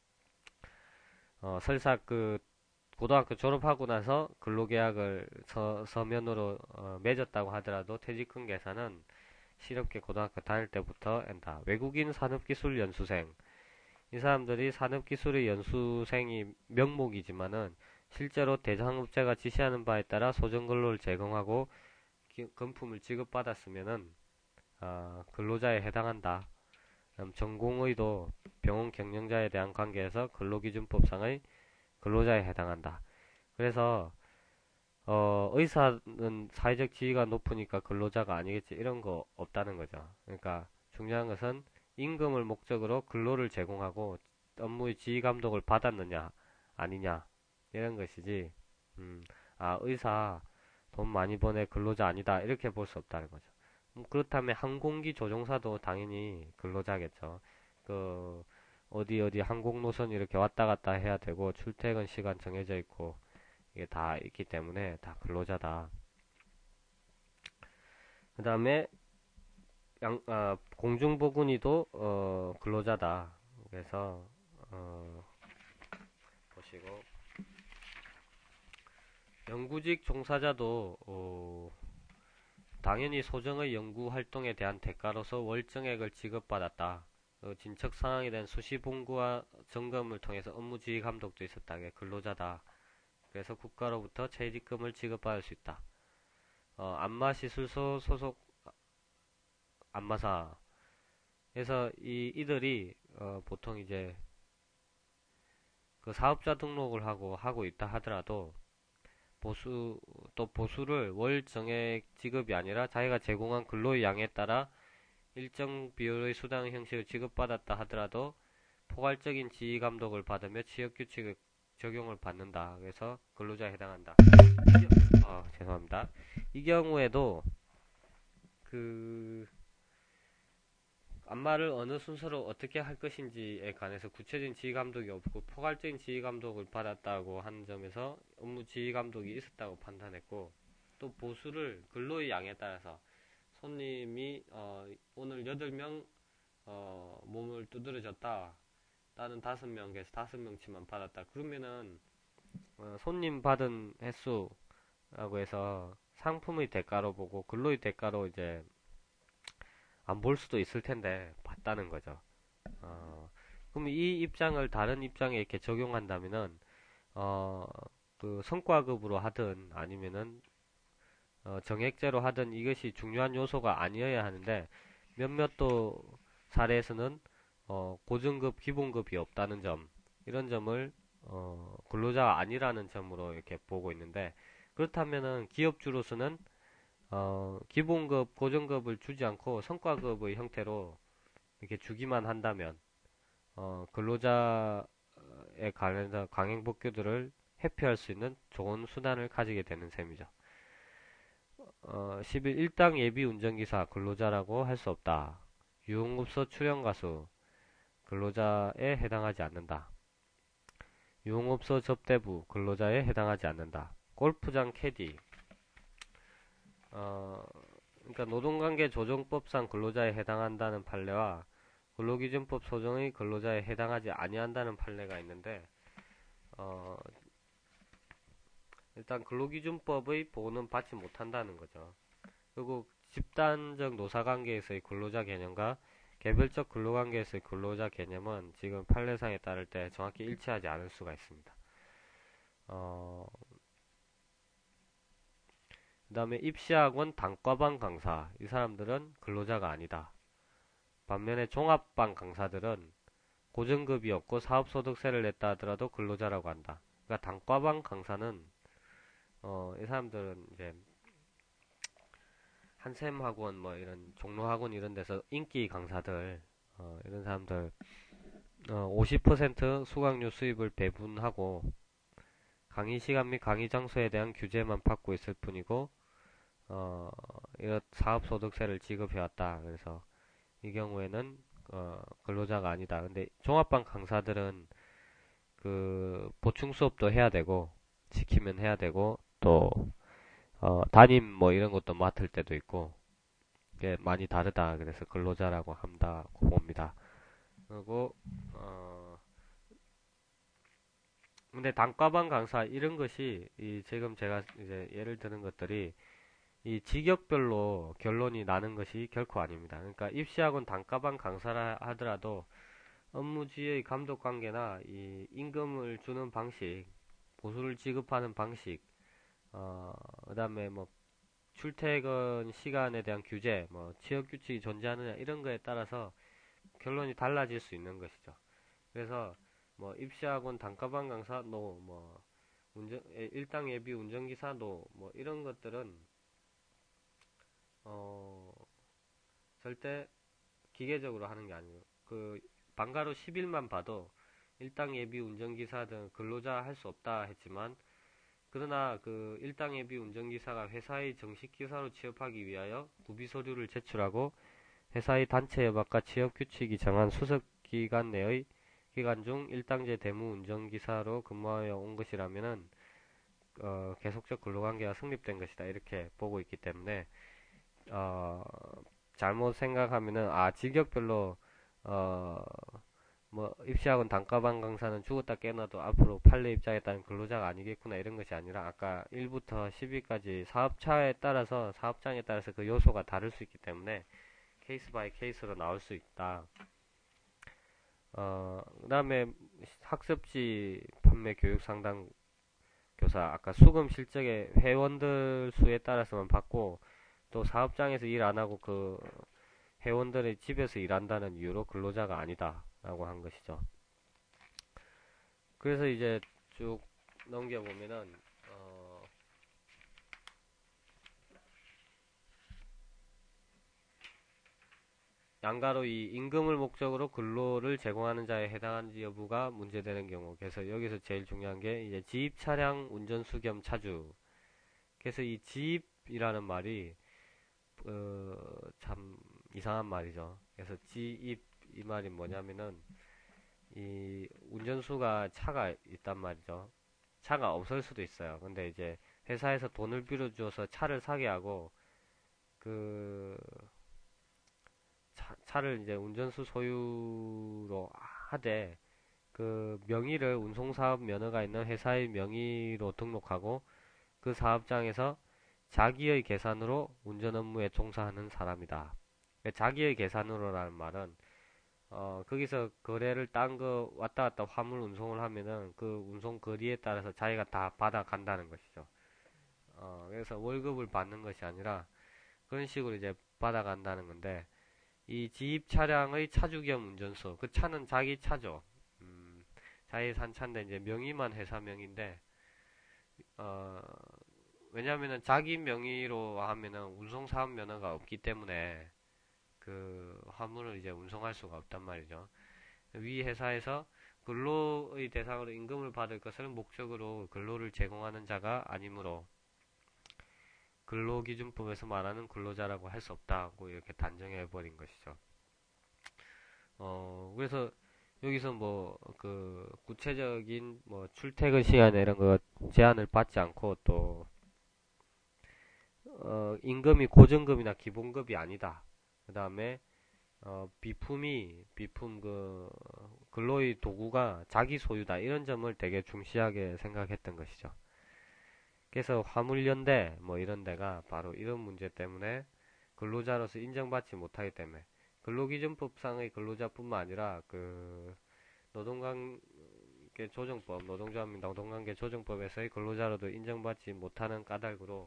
어 설사 그 고등학교 졸업하고 나서 근로계약을 서, 서면으로 어, 맺었다고 하더라도 퇴직금 계산은 실업계 고등학교 다닐 때부터 한다. 외국인 산업기술 연수생 이 사람들이 산업기술의 연수생이 명목이지만은 실제로 대상업체가 지시하는 바에 따라 소정근로를 제공하고 금품을 지급받았으면은 어, 근로자에 해당한다. 전공의도 병원 경영자에 대한 관계에서 근로기준법상의 근로자에 해당한다. 그래서 어, 의사는 사회적 지위가 높으니까 근로자가 아니겠지 이런 거 없다는 거죠. 그러니까 중요한 것은 임금을 목적으로 근로를 제공하고 업무의 지휘 감독을 받았느냐 아니냐 이런 것이지 음, 아 의사 돈 많이 버네 근로자 아니다 이렇게 볼 수 없다는 거죠. 음, 그렇다면 항공기 조종사도 당연히 근로자겠죠. 그 어디 어디 항공 노선 이렇게 왔다 갔다 해야 되고 출퇴근 시간 정해져 있고 이게 다 있기 때문에 다 근로자다. 그 다음에 양, 아, 공중보건의도 어, 근로자다. 그래서 어, 보시고 연구직 종사자도 어, 당연히 소정의 연구 활동에 대한 대가로서 월정액을 지급받았다. 어, 진척 상황에 대한 수시 봉구와 점검을 통해서 업무 지휘 감독도 있었다. 게 근로자다. 그래서 국가로부터 퇴직금을 지급받을 수 있다. 어, 안마시술소 소속 안마사. 그래서 이 이들이 어, 보통 이제 그 사업자 등록을 하고 하고 있다 하더라도 보수 또 보수를 월 정액 지급이 아니라 자기가 제공한 근로의 양에 따라 일정 비율의 수당 형식을 지급받았다 하더라도 포괄적인 지휘 감독을 받으며 취업 규칙을 적용을 받는다. 그래서 근로자에 해당한다. 어, 죄송합니다. 이 경우에도 그 안마를 어느 순서로 어떻게 할 것인지에 관해서 구체적인 지휘 감독이 없고 포괄적인 지휘 감독을 받았다고 하는 점에서 업무 지휘 감독이 있었다고 판단했고 또 보수를 근로의 양에 따라서 손님이 어, 오늘 여덟 명 어, 몸을 두드려줬다. 나는 다섯 명에서 다섯 명치만 받았다. 그러면은 어, 손님 받은 횟수라고 해서 상품의 대가로 보고 근로의 대가로 이제 안 볼 수도 있을 텐데 봤다는 거죠. 어, 그럼 이 입장을 다른 입장에 이렇게 적용한다면은 어, 그 성과급으로 하든 아니면은 어, 정액제로 하든 이것이 중요한 요소가 아니어야 하는데 몇몇 또 사례에서는 어, 고정급, 기본급이 없다는 점 이런 점을 어, 근로자가 아니라는 점으로 이렇게 보고 있는데 그렇다면은 기업주로서는 어, 기본급, 고정급을 주지 않고 성과급의 형태로 이렇게 주기만 한다면 어, 근로자에 관련해서 강행복귀들을 회피할 수 있는 좋은 수단을 가지게 되는 셈이죠. 어, 십일. 일당 예비 운전기사 근로자라고 할 수 없다. 유흥업소 출연가수 근로자에 해당하지 않는다. 유흥업소 접대부 근로자에 해당하지 않는다. 골프장 캐디 어, 그러니까 노동관계 조정법상 근로자에 해당한다는 판례와 근로기준법 소정의 근로자에 해당하지 아니한다는 판례가 있는데 어, 일단 근로기준법의 보호는 받지 못한다는 거죠. 그리고 집단적 노사관계에서의 근로자 개념과 개별적 근로관계에서의 근로자 개념은 지금 판례상에 따를 때 정확히 일치하지 않을 수가 있습니다. 어, 그 다음에 입시학원 단과반 강사 이 사람들은 근로자가 아니다. 반면에 종합반 강사들은 고정급이 없고 사업소득세를 냈다 하더라도 근로자라고 한다. 그러니까 단과반 강사는 어, 이 사람들은 이제 한샘 학원 뭐 이런 종로 학원 이런 데서 인기 강사들 어, 이런 사람들 어, 오십 퍼센트 수강료 수입을 배분하고 강의 시간 및 강의 장소에 대한 규제만 받고 있을 뿐이고 어, 이런 사업소득세를 지급해왔다. 그래서 이 경우에는 어, 근로자가 아니다. 근데 종합반 강사들은 그 보충 수업도 해야 되고 시키면 해야 되고 또 어, 담임 뭐 이런 것도 맡을 때도 있고 이게 많이 다르다. 그래서 근로자라고 한다고 봅니다. 그리고 어, 근데 단과반 강사 이런 것이 이 지금 제가 이제 예를 드는 것들이 이 직역별로 결론이 나는 것이 결코 아닙니다. 그러니까 입시학원 단과반 강사라 하더라도 업무지의 감독 관계나 이 임금을 주는 방식, 보수를 지급하는 방식, 어, 그다음에 뭐 출퇴근 시간에 대한 규제, 뭐 취업 규칙이 존재하느냐 이런 거에 따라서 결론이 달라질 수 있는 것이죠. 그래서 뭐 입시학원 단과반 강사 노, 뭐 운전 일당 예비 운전기사 노, 뭐 이런 것들은 어 절대 기계적으로 하는 게 아니에요. 그 방과로 십 일만 봐도 일당 예비 운전기사 등 근로자 할 수 없다 했지만 그러나 그 일당 예비 운전기사가 회사의 정식 기사로 취업하기 위하여 구비 서류를 제출하고 회사의 단체 협약과 취업 규칙이 정한 수습 기간 내의 기간 중 일당제 대무 운전기사로 근무하여 온 것이라면은 어, 계속적 근로관계가 성립된 것이다 이렇게 보고 있기 때문에 어, 잘못 생각하면은 아 직역별로 어, 뭐 입시학원 단과반 강사는 죽었다 깨어나도 앞으로 판례 입장에 따른 근로자가 아니겠구나 이런 것이 아니라 아까 일부터 십 위까지 사업차에 따라서 사업장에 따라서 그 요소가 다를 수 있기 때문에 케이스 바이 케이스로 나올 수 있다. 어, 그 다음에 학습지 판매 교육 상담 교사 아까 수금 실적의 회원들 수에 따라서만 받고 또 사업장에서 일 안 하고 그 회원들의 집에서 일한다는 이유로 근로자가 아니다 라고 한 것이죠. 그래서 이제 쭉 넘겨보면은 어 양가로 이 임금을 목적으로 근로를 제공하는 자에 해당하는지 여부가 문제되는 경우 그래서 여기서 제일 중요한 게 이제 지입 차량 운전수 겸 차주 그래서 이 지입이라는 말이 어, 참 이상한 말이죠. 그래서 지입 이 말이 뭐냐면은 이 운전수가 차가 있단 말이죠. 차가 없을 수도 있어요. 근데 이제 회사에서 돈을 빌려주어서 차를 사게 하고 그 차, 차를 이제 운전수 소유로 하되 그 명의를 운송사업 면허가 있는 회사의 명의로 등록하고 그 사업장에서 자기의 계산으로 운전 업무에 종사하는 사람이다. 자기의 계산으로라는 말은 어, 거기서 거래를 딴 거 왔다 갔다 화물 운송을 하면은 그 운송 거리에 따라서 자기가 다 받아간다는 것이죠. 어, 그래서 월급을 받는 것이 아니라 그런 식으로 이제 받아간다는 건데 이 지입 차량의 차주 겸 운전수 그 차는 자기 차죠. 음, 자기 산 차인데 이제 명의만 회사 명의인데 어, 왜냐면은 자기 명의로 하면은 운송사업 면허가 없기 때문에 그 화물을 이제 운송할 수가 없단 말이죠. 위 회사에서 근로의 대상으로 임금을 받을 것을 목적으로 근로를 제공하는 자가 아니므로 근로기준법에서 말하는 근로자라고 할 수 없다고 이렇게 단정해 버린 것이죠. 어, 그래서 여기서 뭐 그 구체적인 뭐 출퇴근 시간 이런 거 제한을 받지 않고 또 어, 임금이 고정급이나 기본급이 아니다. 그 다음에 어, 비품이 비품 그 근로의 도구가 자기 소유다 이런 점을 되게 중시하게 생각했던 것이죠. 그래서 화물연대 뭐 이런 데가 바로 이런 문제 때문에 근로자로서 인정받지 못하기 때문에 근로기준법상의 근로자뿐만 아니라 그 노동관계 조정법, 노동조합 및 노동관계 조정법에서의 근로자로도 인정받지 못하는 까닭으로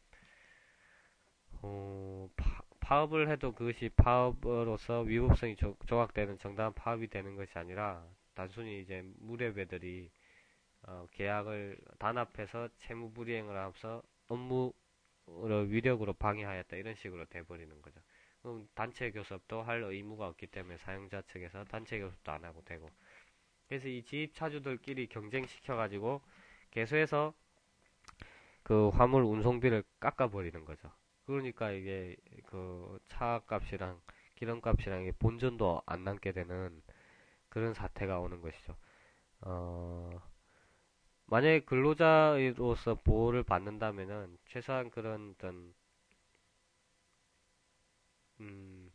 어, 파, 파업을 해도 그것이 파업으로서 위법성이 조, 조각되는 정당한 파업이 되는 것이 아니라 단순히 이제 무례배들이 어, 계약을 단합해서 채무 불이행을 하면서 업무를 위력으로 방해하였다 이런 식으로 돼버리는 거죠. 그럼 단체 교섭도 할 의무가 없기 때문에 사용자 측에서 단체 교섭도 안 하고 되고 그래서 이 지입차주들끼리 경쟁시켜가지고 계속해서 그 화물 운송비를 깎아버리는 거죠. 그러니까 이게 그 차값이랑 기름값이랑 이게 본전도 안 남게 되는 그런 사태가 오는 것이죠. 어, 만약에 근로자로서 보호를 받는다면은 최소한 그런 어떤 음,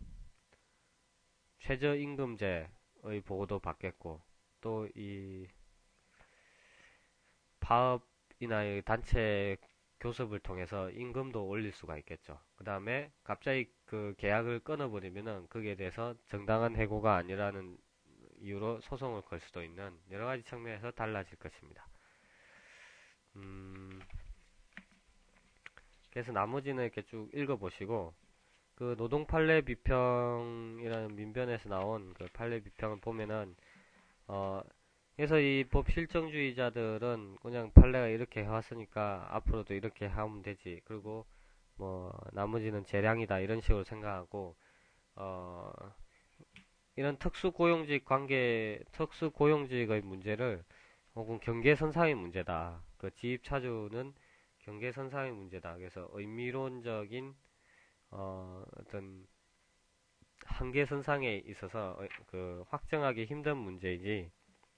최저임금제의 보호도 받겠고 또 이 파업이나 이 단체 교섭을 통해서 임금도 올릴 수가 있겠죠. 그 다음에 갑자기 그 계약을 끊어버리면은 거기에 대해서 정당한 해고가 아니라는 이유로 소송을 걸 수도 있는 여러 가지 측면에서 달라질 것입니다. 음, 그래서 나머지는 이렇게 쭉 읽어보시고 그 노동 판례 비평이라는 민변에서 나온 그 판례 비평을 보면은 어 그래서 이 법 실정주의자들은 그냥 판례가 이렇게 해왔으니까 앞으로도 이렇게 하면 되지. 그리고 뭐 나머지는 재량이다 이런 식으로 생각하고 어 이런 특수고용직 관계 특수고용직의 문제를 혹은 경계선상의 문제다. 그 지입차주는 경계선상의 문제다. 그래서 의미론적인 어, 어떤 한계선상에 있어서 어, 그 확정하기 힘든 문제이지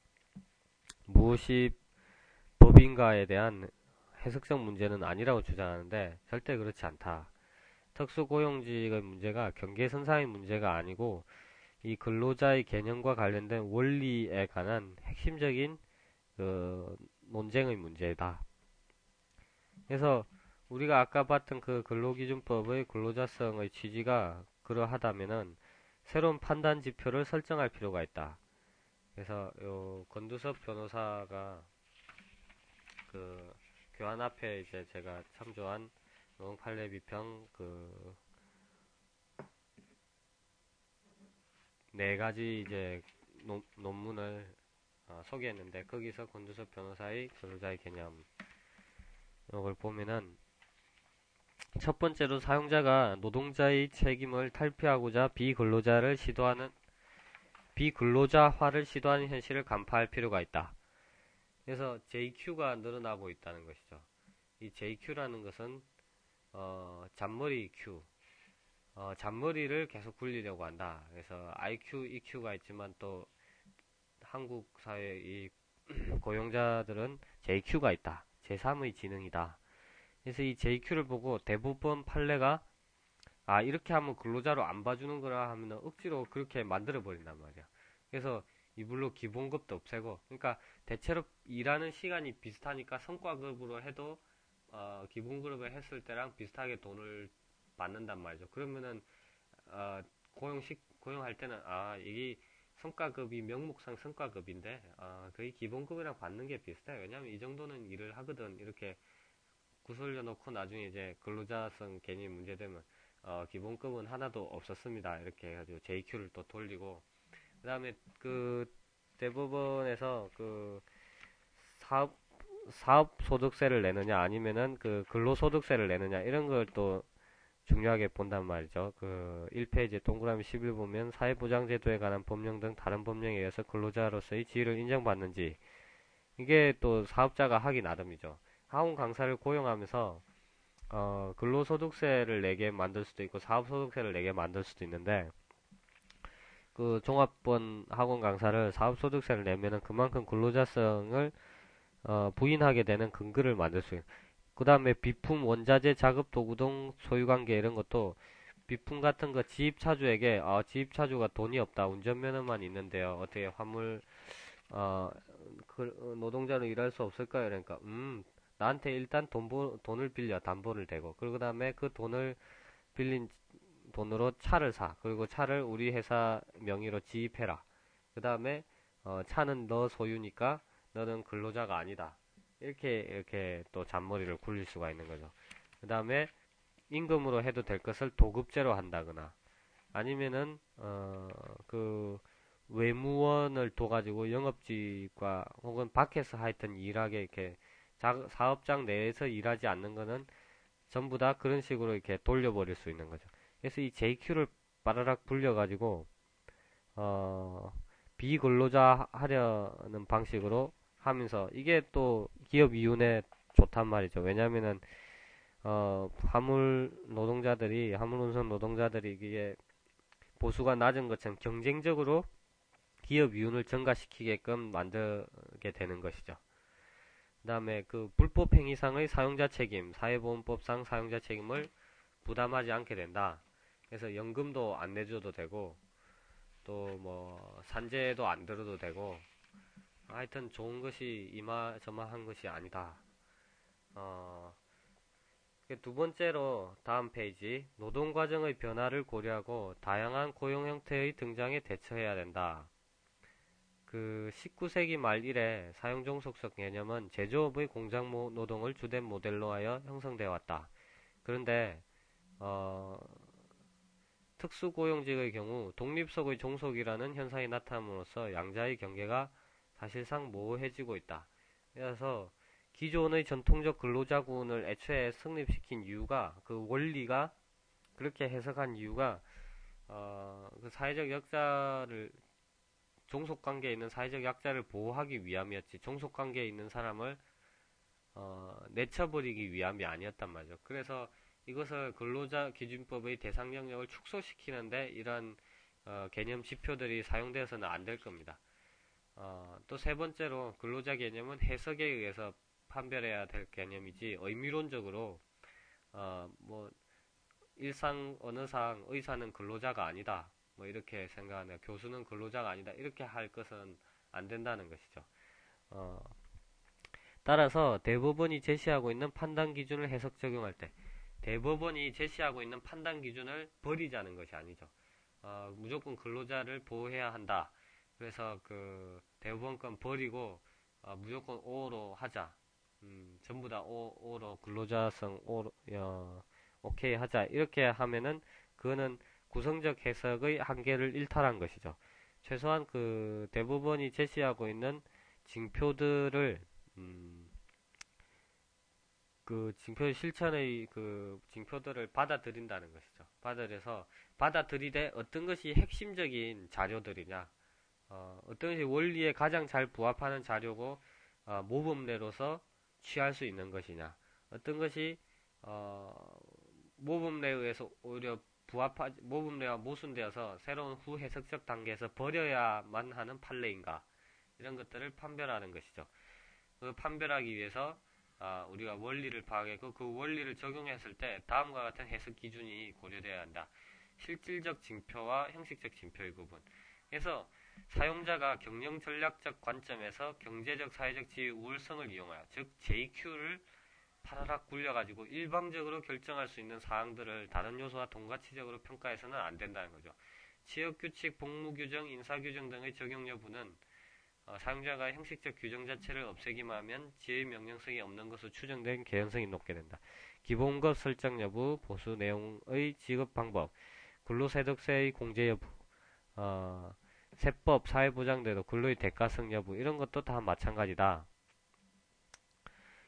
무엇이 법인가에 대한 해석적 문제는 아니라고 주장하는데 절대 그렇지 않다. 특수고용직의 문제가 경계선상의 문제가 아니고 이 근로자의 개념과 관련된 원리에 관한 핵심적인 그 논쟁의 문제다. 그래서 우리가 아까 봤던 그 근로기준법의 근로자성의 취지가 그러하다면은 새로운 판단 지표를 설정할 필요가 있다. 그래서 요 권두섭 변호사가 그 교환 앞에 이제 제가 참조한 노동 판례 비평 그 네 가지 이제 논, 논문을 어, 소개했는데 거기서 권두섭 변호사의 근로자의 개념 이걸 보면은 첫 번째로 사용자가 노동자의 책임을 탈피하고자 비근로자를 시도하는 비근로자화를 시도하는 현실을 간파할 필요가 있다. 그래서 제이큐가 늘어나고 있다는 것이죠. 이 제이큐라는 것은 어, 잔머리 Q, 어, 잔머리를 계속 굴리려고 한다. 그래서 아이큐, 이큐가 있지만 또 한국 사회 이 고용자들은 제이큐가 있다. 제삼의 지능이다. 그래서 이 제이큐를 보고 대부분 판례가 아 이렇게 하면 근로자로 안 봐주는 거라 하면 억지로 그렇게 만들어 버린단 말이야. 그래서 이불로 기본급도 없애고 그러니까 대체로 일하는 시간이 비슷하니까 성과급으로 해도 어, 기본급을 했을 때랑 비슷하게 돈을 받는단 말이죠. 그러면은 어, 고용식 고용할 때는 아 이게 성과급이 명목상 성과급인데 아, 거의 기본급이랑 받는 게 비슷해. 왜냐면 이 정도는 일을 하거든. 이렇게 구슬려 놓고 나중에 이제 근로자성 개념이 문제되면 어, 기본급은 하나도 없었습니다. 이렇게 해가지고 제이큐를 또 돌리고 그 다음에 그 대법원에서 그 사업 사업 소득세를 내느냐 아니면은 그 근로소득세를 내느냐 이런 걸 또 중요하게 본단 말이죠. 그 일 페이지 동그라미 십일 보면 사회보장제도에 관한 법령 등 다른 법령에 의해서 근로자로서의 지위를 인정받는지, 이게 또 사업자가 하기 나름이죠. 하원 강사를 고용하면서 어, 근로소득세를 내게 만들 수도 있고 사업소득세를 내게 만들 수도 있는데, 그 종합본 학원 강사를 사업소득세를 내면은 그만큼 근로자성을 어, 부인하게 되는 근거를 만들 수 있어요. 그 다음에 비품, 원자재, 작업, 도구 등 소유관계 이런 것도, 비품 같은 거 지입차주에게 아, 지입차주가 돈이 없다, 운전면허만 있는데요, 어떻게 화물 어, 그, 어, 노동자로 일할 수 없을까요? 그러니까 음 나한테 일단 돈 보, 돈을 빌려, 담보를 대고, 그리고 그 다음에 그 돈을 빌린 돈으로 차를 사, 그리고 차를 우리 회사 명의로 지입해라. 그 다음에 어, 차는 너 소유니까 너는 근로자가 아니다, 이렇게 이렇게 또 잔머리를 굴릴 수가 있는 거죠. 그 다음에 임금으로 해도 될 것을 도급제로 한다거나, 아니면은 어 그 외무원을 둬가지고 영업직과 혹은 밖에서 하여튼 일하게 이렇게 자, 사업장 내에서 일하지 않는 거는 전부 다 그런 식으로 이렇게 돌려버릴 수 있는 거죠. 그래서 이 제이큐를 빠르락 불려가지고 어 비근로자 하려는 방식으로 하면서, 이게 또 기업 이윤에 좋단 말이죠. 왜냐면은 어 화물 노동자들이, 화물 운송 노동자들이 이게 보수가 낮은 것처럼 경쟁적으로 기업 이윤을 증가시키게끔 만들게 되는 것이죠. 그 다음에 그 불법 행위상의 사용자 책임, 사회보험법상 사용자 책임을 부담하지 않게 된다. 그래서 연금도 안 내줘도 되고, 또 뭐 산재도 안 들어도 되고, 하여튼 좋은 것이 이마저마한 것이 아니다. 어, 두 번째로 다음 페이지, 노동과정의 변화를 고려하고 다양한 고용 형태의 등장에 대처해야 된다. 그 십구 세기 말 이래 사용종속성 개념은 제조업의 공장 노동을 주된 모델로 하여 형성되어 왔다. 그런데 어, 특수고용직의 경우 독립적의 종속이라는 현상이 나타남으로써 양자의 경계가 사실상 모호해지고 있다. 그래서 기존의 전통적 근로자군을 애초에 성립시킨 이유가, 그 원리가 그렇게 해석한 이유가 어, 그 사회적 약자를, 종속관계에 있는 사회적 약자를 보호하기 위함이었지, 종속관계에 있는 사람을 어, 내쳐버리기 위함이 아니었단 말이죠. 그래서 이것을 근로자 기준법의 대상 영역을 축소시키는데 이런 어, 개념 지표들이 사용되어서는 안 될 겁니다. 어, 또 세 번째로, 근로자 개념은 해석에 의해서 판별해야 될 개념이지 의미론적으로 어, 뭐 일상 언어상 의사는 근로자가 아니다, 뭐 이렇게 생각하네요. 교수는 근로자가 아니다, 이렇게 할 것은 안 된다는 것이죠. 어, 따라서 대법원이 제시하고 있는 판단 기준을 해석 적용할 때, 대법원이 제시하고 있는 판단 기준을 버리자는 것이 아니죠. 어, 무조건 근로자를 보호해야 한다. 그래서 그 대법원 건 버리고 어, 무조건 O로 하자. 음, 전부 다 O, O로 근로자성 O로 어, 오케이 하자. 이렇게 하면은 그거는 구성적 해석의 한계를 일탈한 것이죠. 최소한 그 대법원이 제시하고 있는 징표들을 음, 그 징표 실천의 그 징표들을 받아들인다는 것이죠. 받아들여서 받아들이되 어떤 것이 핵심적인 자료들이냐, 어, 어떤 것이 원리에 가장 잘 부합하는 자료고 어, 모범례로서 취할 수 있는 것이냐, 어떤 것이 어, 모범례에 의해서 오히려 부합하 모범례와 모순되어서 새로운 후 해석적 단계에서 버려야만 하는 판례인가, 이런 것들을 판별하는 것이죠. 그 판별하기 위해서 아, 우리가 원리를 파악했고 그 원리를 적용했을 때 다음과 같은 해석 기준이 고려되어야 한다. 실질적 징표와 형식적 징표의 구분. 그래서 사용자가 경영 전략적 관점에서 경제적 사회적 지위 우월성을 이용하여, 즉 제이큐를 파라락 굴려가지고 일방적으로 결정할 수 있는 사항들을 다른 요소와 동가치적으로 평가해서는 안 된다는 거죠. 취업규칙, 복무규정, 인사규정 등의 적용 여부는 어, 사용자가 형식적 규정 자체를 없애기만 하면 지의 명령성이 없는 것으로 추정된 개연성이 높게 된다. 기본급 설정 여부, 보수 내용의 지급 방법, 근로소득세의 공제 여부, 어, 세법, 사회보장제도, 근로의 대가성 여부, 이런 것도 다 마찬가지다.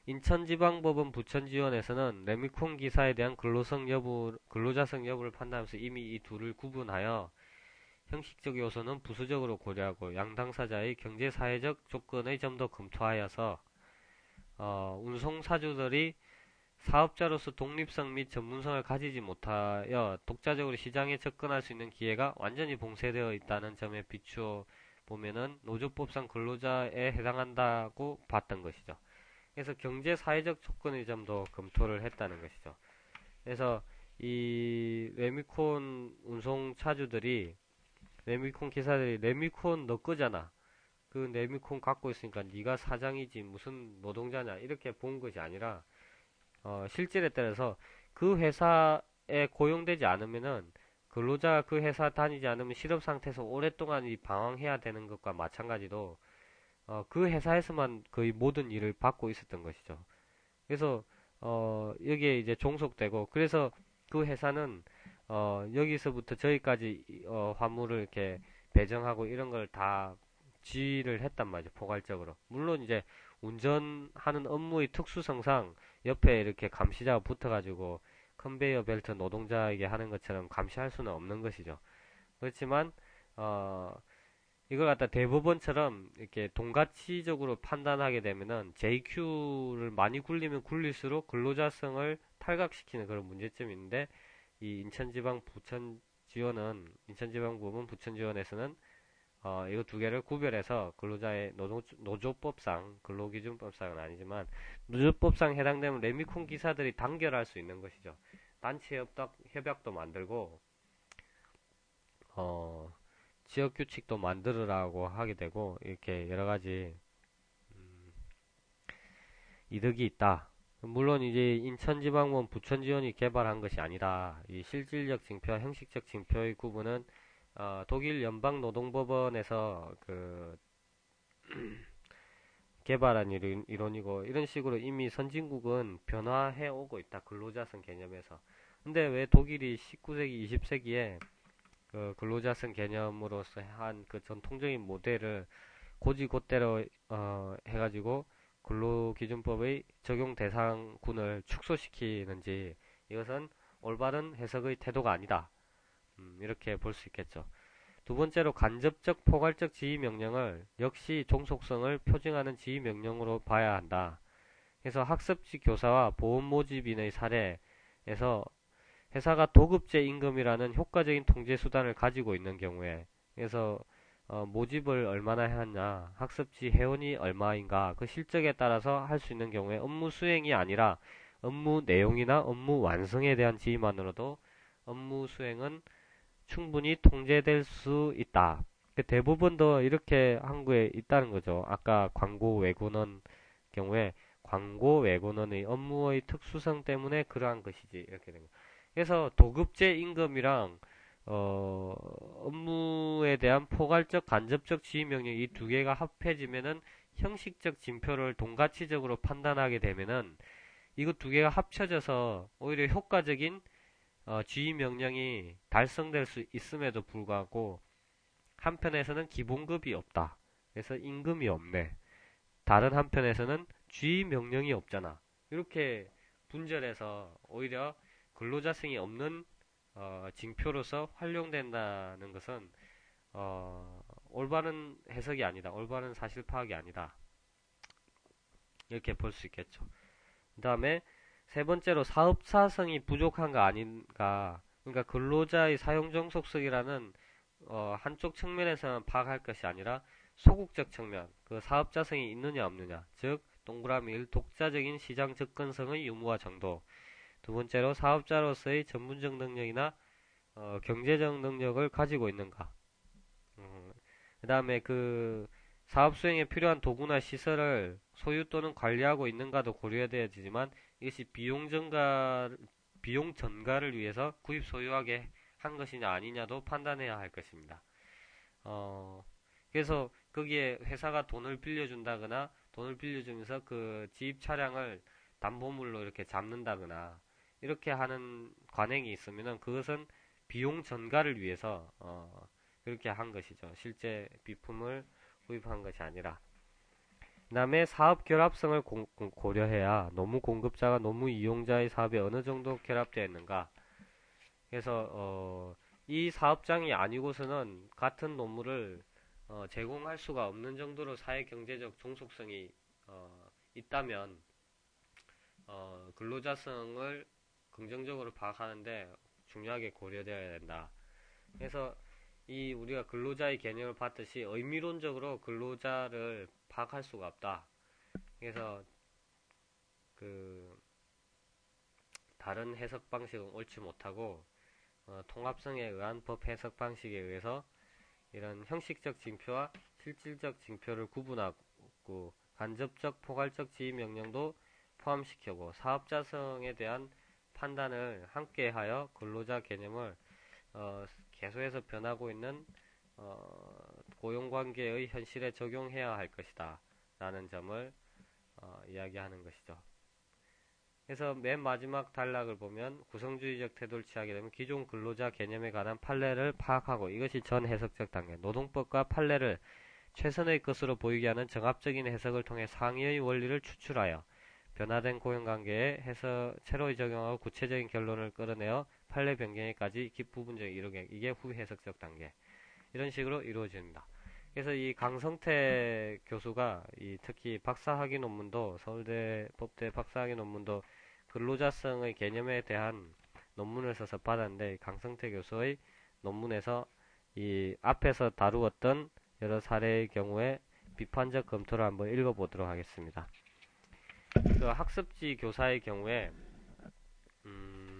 인천지방법원 부천지원에서는 레미콘 기사에 대한 근로성 여부, 근로자성 여부를 판단하면서 이미 이 둘을 구분하여 형식적 요소는 부수적으로 고려하고 양 당사자의 경제 사회적 조건의 점도 검토하여서 어, 운송사주들이 사업자로서 독립성 및 전문성을 가지지 못하여 독자적으로 시장에 접근할 수 있는 기회가 완전히 봉쇄되어 있다는 점에 비추어 보면은 노조법상 근로자에 해당한다고 봤던 것이죠. 그래서 경제 사회적 조건의 점도 검토를 했다는 것이죠. 그래서 이 레미콘 운송차주들이 레미콘 기사들이 레미콘 너 거잖아. 그 레미콘 갖고 있으니까 네가 사장이지 무슨 노동자냐 이렇게 본 것이 아니라 어, 실질에 따라서 그 회사에 고용되지 않으면은 근로자가 그 회사 다니지 않으면 실업 상태에서 오랫동안 이 방황해야 되는 것과 마찬가지로 어, 그 회사에서만 거의 모든 일을 받고 있었던 것이죠. 그래서 어, 여기에 이제 종속되고 그래서 그 회사는 어, 여기서부터 저기까지 어, 화물을 이렇게 배정하고 이런 걸 다 지휘를 했단 말이죠. 포괄적으로. 물론 이제 운전하는 업무의 특수성상 옆에 이렇게 감시자가 붙어가지고 컨베이어 벨트 노동자에게 하는 것처럼 감시할 수는 없는 것이죠. 그렇지만 어, 이걸 갖다 대법원처럼 이렇게 동가치적으로 판단하게 되면은 제이큐를 많이 굴리면 굴릴수록 근로자성을 탈각시키는 그런 문제점이 있는데 이 인천지방 부천지원은 인천지방법원 부천지원에서는 어, 이거 두 개를 구별해서 근로자의 노동, 노조법상 근로기준법상은 아니지만 노조법상 해당되면 레미콘 기사들이 단결할 수 있는 것이죠. 단체 협약, 협약도 만들고 어, 지역 규칙도 만들으라고 하게 되고 이렇게 여러 가지 음, 이득이 있다. 물론 이제 인천지방법원 부천지원이 개발한 것이 아니라 이 실질적 징표와 형식적 징표의 구분은 어, 독일 연방노동법원에서 그 개발한 이론, 이론이고 이런 식으로 이미 선진국은 변화해 오고 있다. 근로자성 개념에서. 근데 왜 독일이 십구 세기, 이십 세기에 그 근로자성 개념으로서 한 그 전통적인 모델을 고지곧대로 어, 해가지고 근로기준법의 적용 대상군을 축소시키는지 이것은 올바른 해석의 태도가 아니다. 음, 이렇게 볼 수 있겠죠. 두 번째로 간접적 포괄적 지휘 명령을 역시 종속성을 표징하는 지휘 명령으로 봐야 한다. 그래서 학습지 교사와 보험 모집인의 사례에서 회사가 도급제 임금이라는 효과적인 통제 수단을 가지고 있는 경우에 그래서 어, 모집을 얼마나 하냐 학습지 회원이 얼마인가 그 실적에 따라서 할 수 있는 경우에 업무 수행이 아니라 업무 내용이나 업무 완성에 대한 지휘만으로도 업무 수행은 충분히 통제될 수 있다. 대부분도 이렇게 한국에 있다는 거죠. 아까 광고 외고는 경우에 광고 외고는의 업무의 특수성 때문에 그러한 것이지 이렇게 된 거. 그래서 도급제 임금이랑 어, 업무에 대한 포괄적 간접적 지휘 명령 이 두 개가 합해지면은 형식적 징표를 동가치적으로 판단하게 되면은 이거 두 개가 합쳐져서 오히려 효과적인 어, 지휘 명령이 달성될 수 있음에도 불구하고 한편에서는 기본급이 없다. 그래서 임금이 없네. 다른 한편에서는 지휘 명령이 없잖아. 이렇게 분절해서 오히려 근로자성이 없는 어, 징표로서 활용된다는 것은 어, 올바른 해석이 아니다. 올바른 사실 파악이 아니다. 이렇게 볼 수 있겠죠. 그 다음에 세 번째로 사업사성이 부족한가 아닌가. 그러니까 근로자의 사용정속성이라는 어, 한쪽 측면에서만 파악할 것이 아니라 소극적 측면, 그 사업자성이 있느냐 없느냐. 즉 동그라미 일 독자적인 시장 접근성의 유무와 정도. 두 번째로 사업자로서의 전문적 능력이나 어, 경제적 능력을 가지고 있는가. 음, 그 다음에 그 사업 수행에 필요한 도구나 시설을 소유 또는 관리하고 있는가도 고려되어지지만 이것이 비용 전가 비용 전가를 위해서 구입 소유하게 한 것이냐 아니냐도 판단해야 할 것입니다. 어, 그래서 거기에 회사가 돈을 빌려준다거나 돈을 빌려주면서 그 지입 차량을 담보물로 이렇게 잡는다거나 이렇게 하는 관행이 있으면은 그것은 비용 전가를 위해서 어, 그렇게 한 것이죠. 실제 비품을 구입한 것이 아니라. 그 다음에 사업 결합성을 고, 고려해야 노무 공급자가 노무 이용자의 사업에 어느 정도 결합되어 있는가. 그래서 어, 이 사업장이 아니고서는 같은 노무를 어, 제공할 수가 없는 정도로 사회 경제적 종속성이 어, 있다면 어, 근로자성을 긍정적으로 파악하는데 중요하게 고려되어야 된다. 그래서 이 우리가 근로자의 개념을 봤듯이 의미론적으로 근로자를 파악할 수가 없다. 그래서 그 다른 해석 방식은 옳지 못하고 어, 통합성에 의한 법 해석 방식에 의해서 이런 형식적 징표와 실질적 징표를 구분하고 간접적 포괄적 지휘 명령도 포함시키고 사업자성에 대한 판단을 함께하여 근로자 개념을 어, 계속해서 변하고 있는 어, 고용관계의 현실에 적용해야 할 것이다 라는 점을 어, 이야기하는 것이죠. 그래서 맨 마지막 단락을 보면 구성주의적 태도를 취하게 되면 기존 근로자 개념에 관한 판례를 파악하고 이것이 전 해석적 단계 노동법과 판례를 최선의 것으로 보이게 하는 정합적인 해석을 통해 상위의 원리를 추출하여 변화된 고용관계에 해서 새로이 적용하고 구체적인 결론을 끌어내어 판례 변경에까지 부분적 이루게 이게 후해석적 단계 이런 식으로 이루어집니다. 그래서 이 강성태 교수가 이 특히 박사학위 논문도 서울대 법대 박사학위 논문도 근로자성의 개념에 대한 논문을 써서 받았는데 강성태 교수의 논문에서 이 앞에서 다루었던 여러 사례의 경우에 비판적 검토를 한번 읽어보도록 하겠습니다. 그 학습지 교사의 경우에 음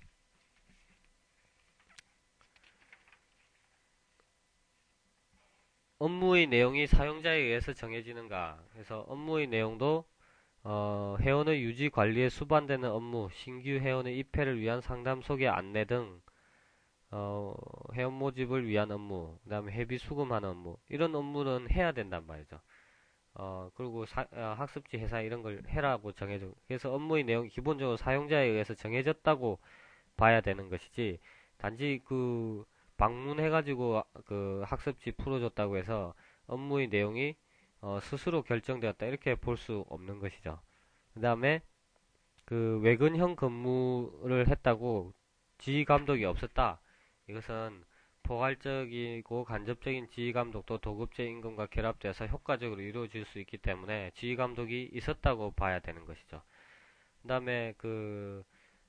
업무의 내용이 사용자에 의해서 정해지는가. 그래서 업무의 내용도 어, 회원의 유지 관리에 수반되는 업무, 신규 회원의 입회를 위한 상담 소개 안내 등 어, 회원 모집을 위한 업무, 그 다음에 회비 수금하는 업무 이런 업무는 해야 된단 말이죠. 어, 그리고 사, 어, 학습지 회사 이런 걸 해라고 정해져. 그래서 업무의 내용이 기본적으로 사용자에 의해서 정해졌다고 봐야 되는 것이지 단지 그 방문해가지고 그 학습지 풀어줬다고 해서 업무의 내용이 어, 스스로 결정되었다 이렇게 볼 수 없는 것이죠. 그 다음에 그 외근형 근무를 했다고 지휘 감독이 없었다. 이것은 포괄적이고 간접적인 지휘 감독도 도급제 임금과 결합돼서 효과적으로 이루어질 수 있기 때문에 지휘 감독이 있었다고 봐야 되는 것이죠. 그 다음에 그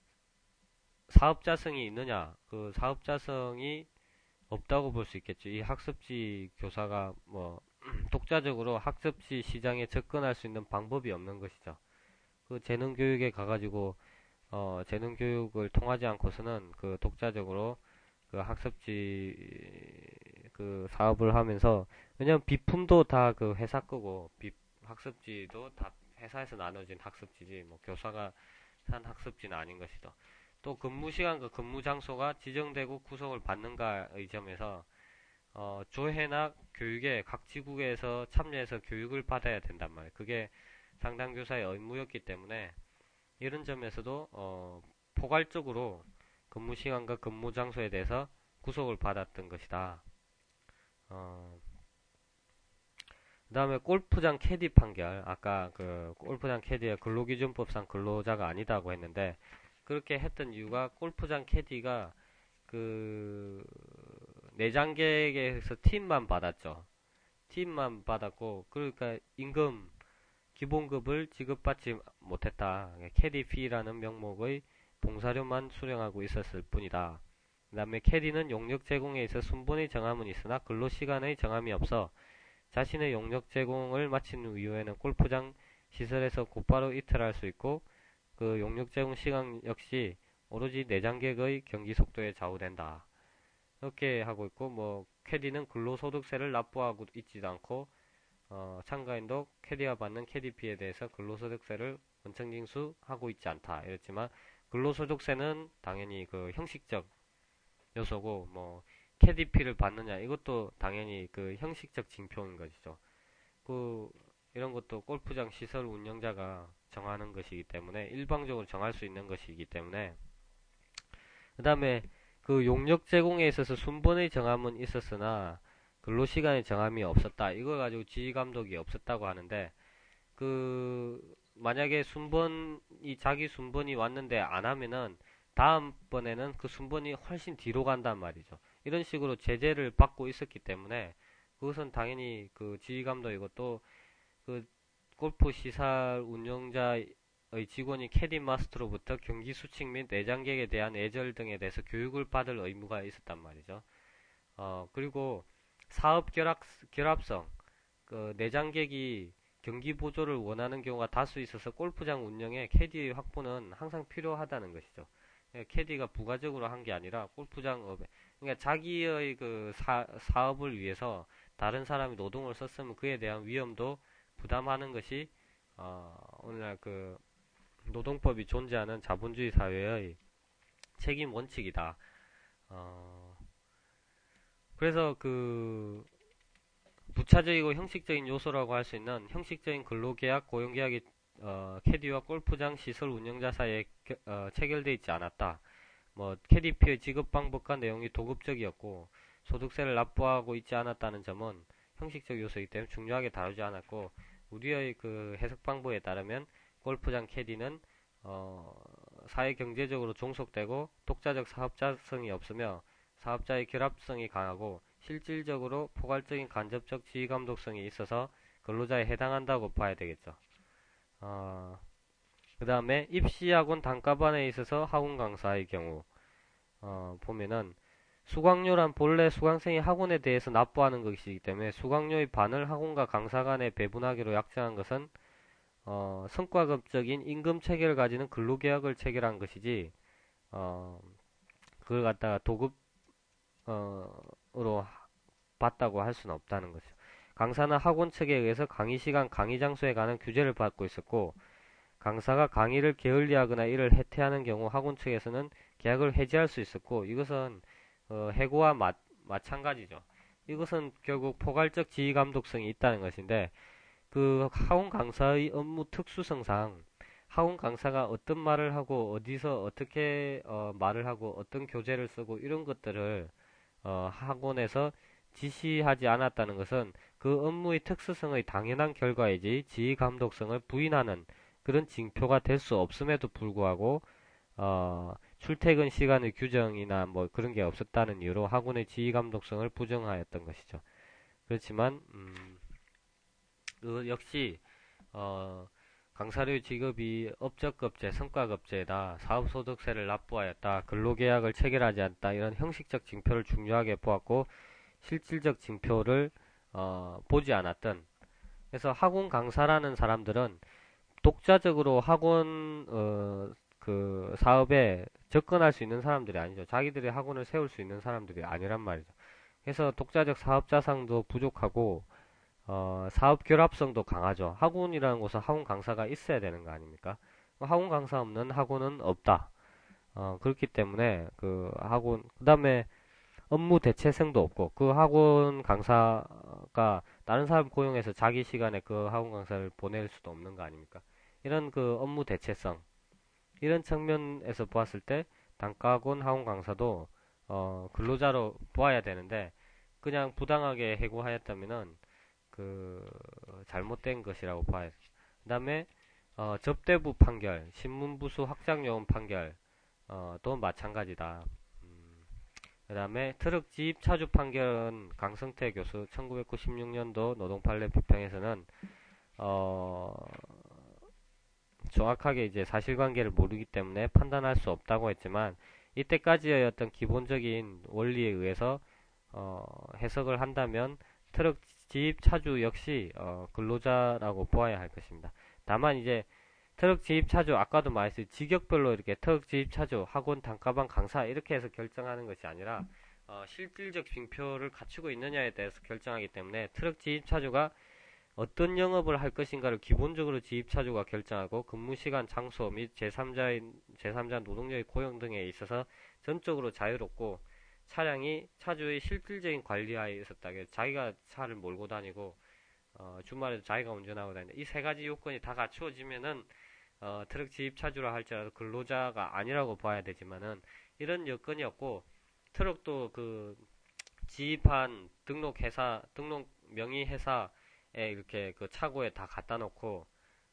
사업자성이 있느냐? 그 사업자성이 없다고 볼 수 있겠죠. 이 학습지 교사가 뭐 독자적으로 학습지 시장에 접근할 수 있는 방법이 없는 것이죠. 그 재능 교육에 가가지고 어 재능 교육을 통하지 않고서는 그 독자적으로 그 학습지 그 사업을 하면서 왜냐면 비품도 다 그 회사 거고 비 학습지도 다 회사에서 나눠진 학습지지 뭐 교사가 산 학습지는 아닌 것이죠. 또 근무 시간과 근무 장소가 지정되고 구속을 받는가의 점에서 어, 조회나 교육에 각 지국에서 참여해서 교육을 받아야 된단 말이에요. 그게 상담 교사의 의무였기 때문에 이런 점에서도 어, 포괄적으로 근무 시간과 근무 장소에 대해서 구속을 받았던 것이다. 어, 그 다음에 골프장 캐디 판결 아까 그 골프장 캐디의 근로기준법상 근로자가 아니다고 했는데 그렇게 했던 이유가 골프장 캐디가 그 내장계획에서 팀만 받았죠. 팀만 받았고 그러니까 임금 기본급을 지급받지 못했다. 캐디 피라는 명목의 봉사료만 수령하고 있었을 뿐이다. 그 다음에 캐디는 용역 제공에 있어 순번의 정함은 있으나 근로시간의 정함이 없어 자신의 용역 제공을 마친 이후에는 골프장 시설에서 곧바로 이탈할 수 있고 그 용역 제공 시간 역시 오로지 내장객의 경기 속도에 좌우된다. 이렇게 하고 있고 뭐 캐디는 근로소득세를 납부하고 있지도 않고 어, 참가인도 캐디가 받는 캐디피에 대해서 근로소득세를 원천징수하고 있지 않다. 이랬지만 근로소득세는 당연히 그 형식적 요소고 뭐 캐디피를 받느냐 이것도 당연히 그 형식적 징표인 것이죠. 그 이런 것도 골프장 시설 운영자가 정하는 것이기 때문에 일방적으로 정할 수 있는 것이기 때문에 그 다음에 그 용역 제공에 있어서 순번의 정함은 있었으나 근로시간의 정함이 없었다. 이걸 가지고 지휘감독이 없었다고 하는데 그 만약에 순번이 자기 순번이 왔는데 안 하면은 다음번에는 그 순번이 훨씬 뒤로 간단 말이죠. 이런 식으로 제재를 받고 있었기 때문에 그것은 당연히 그 지휘감독이고 또 그 골프 시설 운영자의 직원이 캐디 마스터로부터 경기 수칙 및 내장객에 대한 예절 등에 대해서 교육을 받을 의무가 있었단 말이죠. 어, 그리고 사업 결합, 결합성, 그 내장객이 경기 보조를 원하는 경우가 다수 있어서 골프장 운영에 캐디 확보는 항상 필요하다는 것이죠. 캐디가 부가적으로 한 게 아니라 골프장 업에, 그러니까 자기의 그 사, 사업을 위해서 다른 사람이 노동을 썼으면 그에 대한 위험도 부담하는 것이 어, 오늘날 그 노동법이 존재하는 자본주의 사회의 책임 원칙이다. 어, 그래서 그 부차적이고 형식적인 요소라고 할 수 있는 형식적인 근로계약, 고용계약이 어, 캐디와 골프장 시설 운영자 사이에 겨, 어, 체결되어 있지 않았다. 뭐 캐디피의 지급 방법과 내용이 도급적이었고 소득세를 납부하고 있지 않았다는 점은 형식적 요소이기 때문에 중요하게 다루지 않았고 우리의 그 해석 방법에 따르면 골프장 캐디는 어, 사회 경제적으로 종속되고 독자적 사업자성이 없으며 사업자의 결합성이 강하고 실질적으로 포괄적인 간접적 지휘 감독성이 있어서 근로자에 해당한다고 봐야 되겠죠. 어, 그 다음에 입시학원 단과반에 있어서 학원 강사의 경우 어, 보면은 수강료란 본래 수강생이 학원에 대해서 납부하는 것이기 때문에 수강료의 반을 학원과 강사 간에 배분하기로 약정한 것은 어, 성과급적인 임금 체계를 가지는 근로계약을 체결한 것이지 어, 그걸 갖다가 도급 어,으로 받다고 할 수는 없다는 거죠. 강사는 학원 측에 의해서 강의 시간, 강의 장소에 관한 규제를 받고 있었고 강사가 강의를 게을리하거나 이를 해태하는 경우 학원 측에서는 계약을 해지할 수 있었고 이것은 어, 해고와 마, 마찬가지죠. 이것은 결국 포괄적 지휘 감독성이 있다는 것인데 그 학원 강사의 업무 특수성상 학원 강사가 어떤 말을 하고 어디서 어떻게 어, 말을 하고 어떤 교재를 쓰고 이런 것들을 어, 학원에서 지시하지 않았다는 것은 그 업무의 특수성의 당연한 결과이지 지휘 감독성을 부인하는 그런 징표가 될 수 없음에도 불구하고 어, 출퇴근 시간의 규정이나 뭐 그런 게 없었다는 이유로 학원의 지휘 감독성을 부정하였던 것이죠. 그렇지만 음, 그 역시 어, 강사료 지급이 업적급제, 성과급제다, 사업소득세를 납부하였다, 근로계약을 체결하지 않았다 이런 형식적 징표를 중요하게 보았고 실질적 징표를 어, 보지 않았던 그래서 학원 강사라는 사람들은 독자적으로 학원 어, 그 사업에 접근할 수 있는 사람들이 아니죠. 자기들이 학원을 세울 수 있는 사람들이 아니란 말이죠. 그래서 독자적 사업자상도 부족하고 어, 사업 결합성도 강하죠. 학원이라는 곳은 학원 강사가 있어야 되는 거 아닙니까? 학원 강사 없는 학원은 없다. 어, 그렇기 때문에 그 학원 그다음에 업무 대체성도 없고 그 학원 강사가 다른 사람 고용해서 자기 시간에 그 학원 강사를 보낼 수도 없는 거 아닙니까? 이런 그 업무 대체성 이런 측면에서 보았을 때 단과학원 학원 강사도 어, 근로자로 보아야 되는데 그냥 부당하게 해고하였다면은 그 잘못된 것이라고 봐야 돼. 그다음에 어, 접대부 판결, 신문부수 확장요원 판결 어, 또 마찬가지다. 음, 그다음에 트럭 지입 차주 판결은 강성태 교수 천구백구십육 년도 노동판례 비평에서는 어, 정확하게 이제 사실관계를 모르기 때문에 판단할 수 없다고 했지만 이때까지의 어떤 기본적인 원리에 의해서 어, 해석을 한다면 트럭 지입 차주 역시 어, 근로자라고 보아야 할 것입니다. 다만 이제 트럭 지입 차주 아까도 말했듯이 직역별로 이렇게 트럭 지입 차주 학원 단과반 강사 이렇게 해서 결정하는 것이 아니라 어, 실질적 징표를 갖추고 있느냐에 대해서 결정하기 때문에 트럭 지입 차주가 어떤 영업을 할 것인가를 기본적으로 지입차주가 결정하고 근무시간, 장소 및 제삼자인, 제삼자 노동력의 고용 등에 있어서 전적으로 자유롭고 차량이 차주의 실질적인 관리하에 있었다. 자기가 차를 몰고 다니고 어, 주말에도 자기가 운전하고 다닌다. 이 세 가지 요건이 다 갖추어지면은 어, 트럭 지입차주라 할지라도 근로자가 아니라고 봐야 되지만은 이런 여건이 없고 트럭도 그 지입한 등록 회사, 등록 명의 회사 에 이렇게 그 차고에 다 갖다 놓고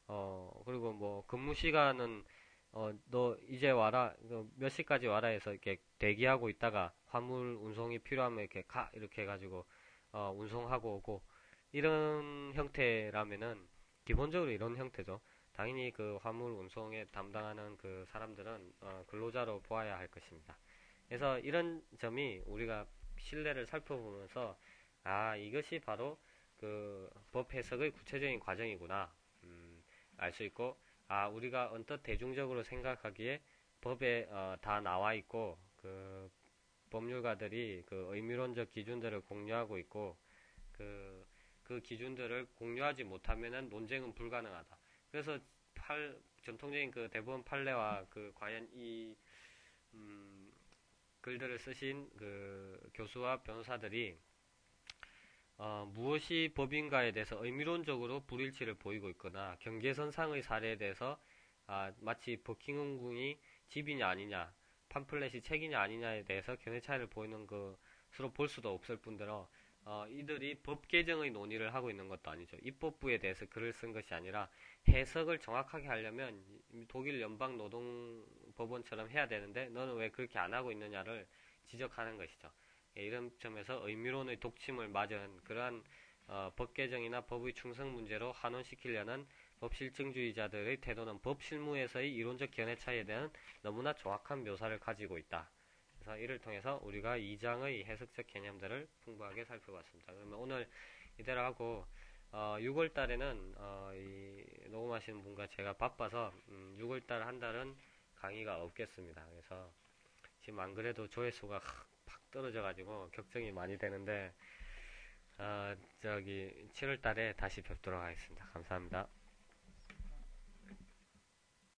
어, 그리고 뭐 근무 시간은 어, 너 이제 와라, 너 몇 시까지 와라 해서 이렇게 대기하고 있다가 화물 운송이 필요하면 이렇게 가, 이렇게 해가지고, 어, 운송하고 오고, 이런 형태라면은, 기본적으로 이런 형태죠. 당연히 그 화물 운송에 담당하는 그 사람들은, 어, 근로자로 보아야 할 것입니다. 그래서 이런 점이 우리가 신뢰를 살펴보면서, 아, 이것이 바로 그 법 해석의 구체적인 과정이구나, 음, 알 수 있고, 아, 우리가 언뜻 대중적으로 생각하기에 법에 어, 다 나와 있고 그 법률가들이 그 의무론적 기준들을 공유하고 있고 그, 그 기준들을 공유하지 못하면은 논쟁은 불가능하다. 그래서 팔, 전통적인 그 대법원 판례와 그 과연 이 음, 글들을 쓰신 그 교수와 변호사들이 어, 무엇이 법인가에 대해서 의미론적으로 불일치를 보이고 있거나 경계선상의 사례에 대해서 아, 마치 버킹엄궁이 집이냐 아니냐, 팜플렛이 책이냐 아니냐에 대해서 견해 차이를 보이는 것으로 볼 수도 없을 뿐더러 어, 이들이 법 개정의 논의를 하고 있는 것도 아니죠. 입법부에 대해서 글을 쓴 것이 아니라 해석을 정확하게 하려면 독일 연방노동법원처럼 해야 되는데 너는 왜 그렇게 안 하고 있느냐를 지적하는 것이죠. 예, 이런 점에서 의미론의 독침을 맞은 그러한 어, 법 개정이나 법의 충성 문제로 환원시키려는 법실증주의자들의 태도는 법 실무에서의 이론적 견해 차이에 대한 너무나 정확한 묘사를 가지고 있다. 그래서 이를 통해서 우리가 이 장의 해석적 개념들을 풍부하게 살펴봤습니다. 그러면 오늘 이대로 하고 어, 유월 달에는 어, 이 녹음하시는 분과 제가 바빠서 음, 유월 달 한 달은 강의가 없겠습니다. 그래서 지금 안 그래도 조회수가 팍 떨어져가지고 걱정이 많이 되는데 어, 저기 칠월 달에 다시 뵙도록 하겠습니다. 감사합니다.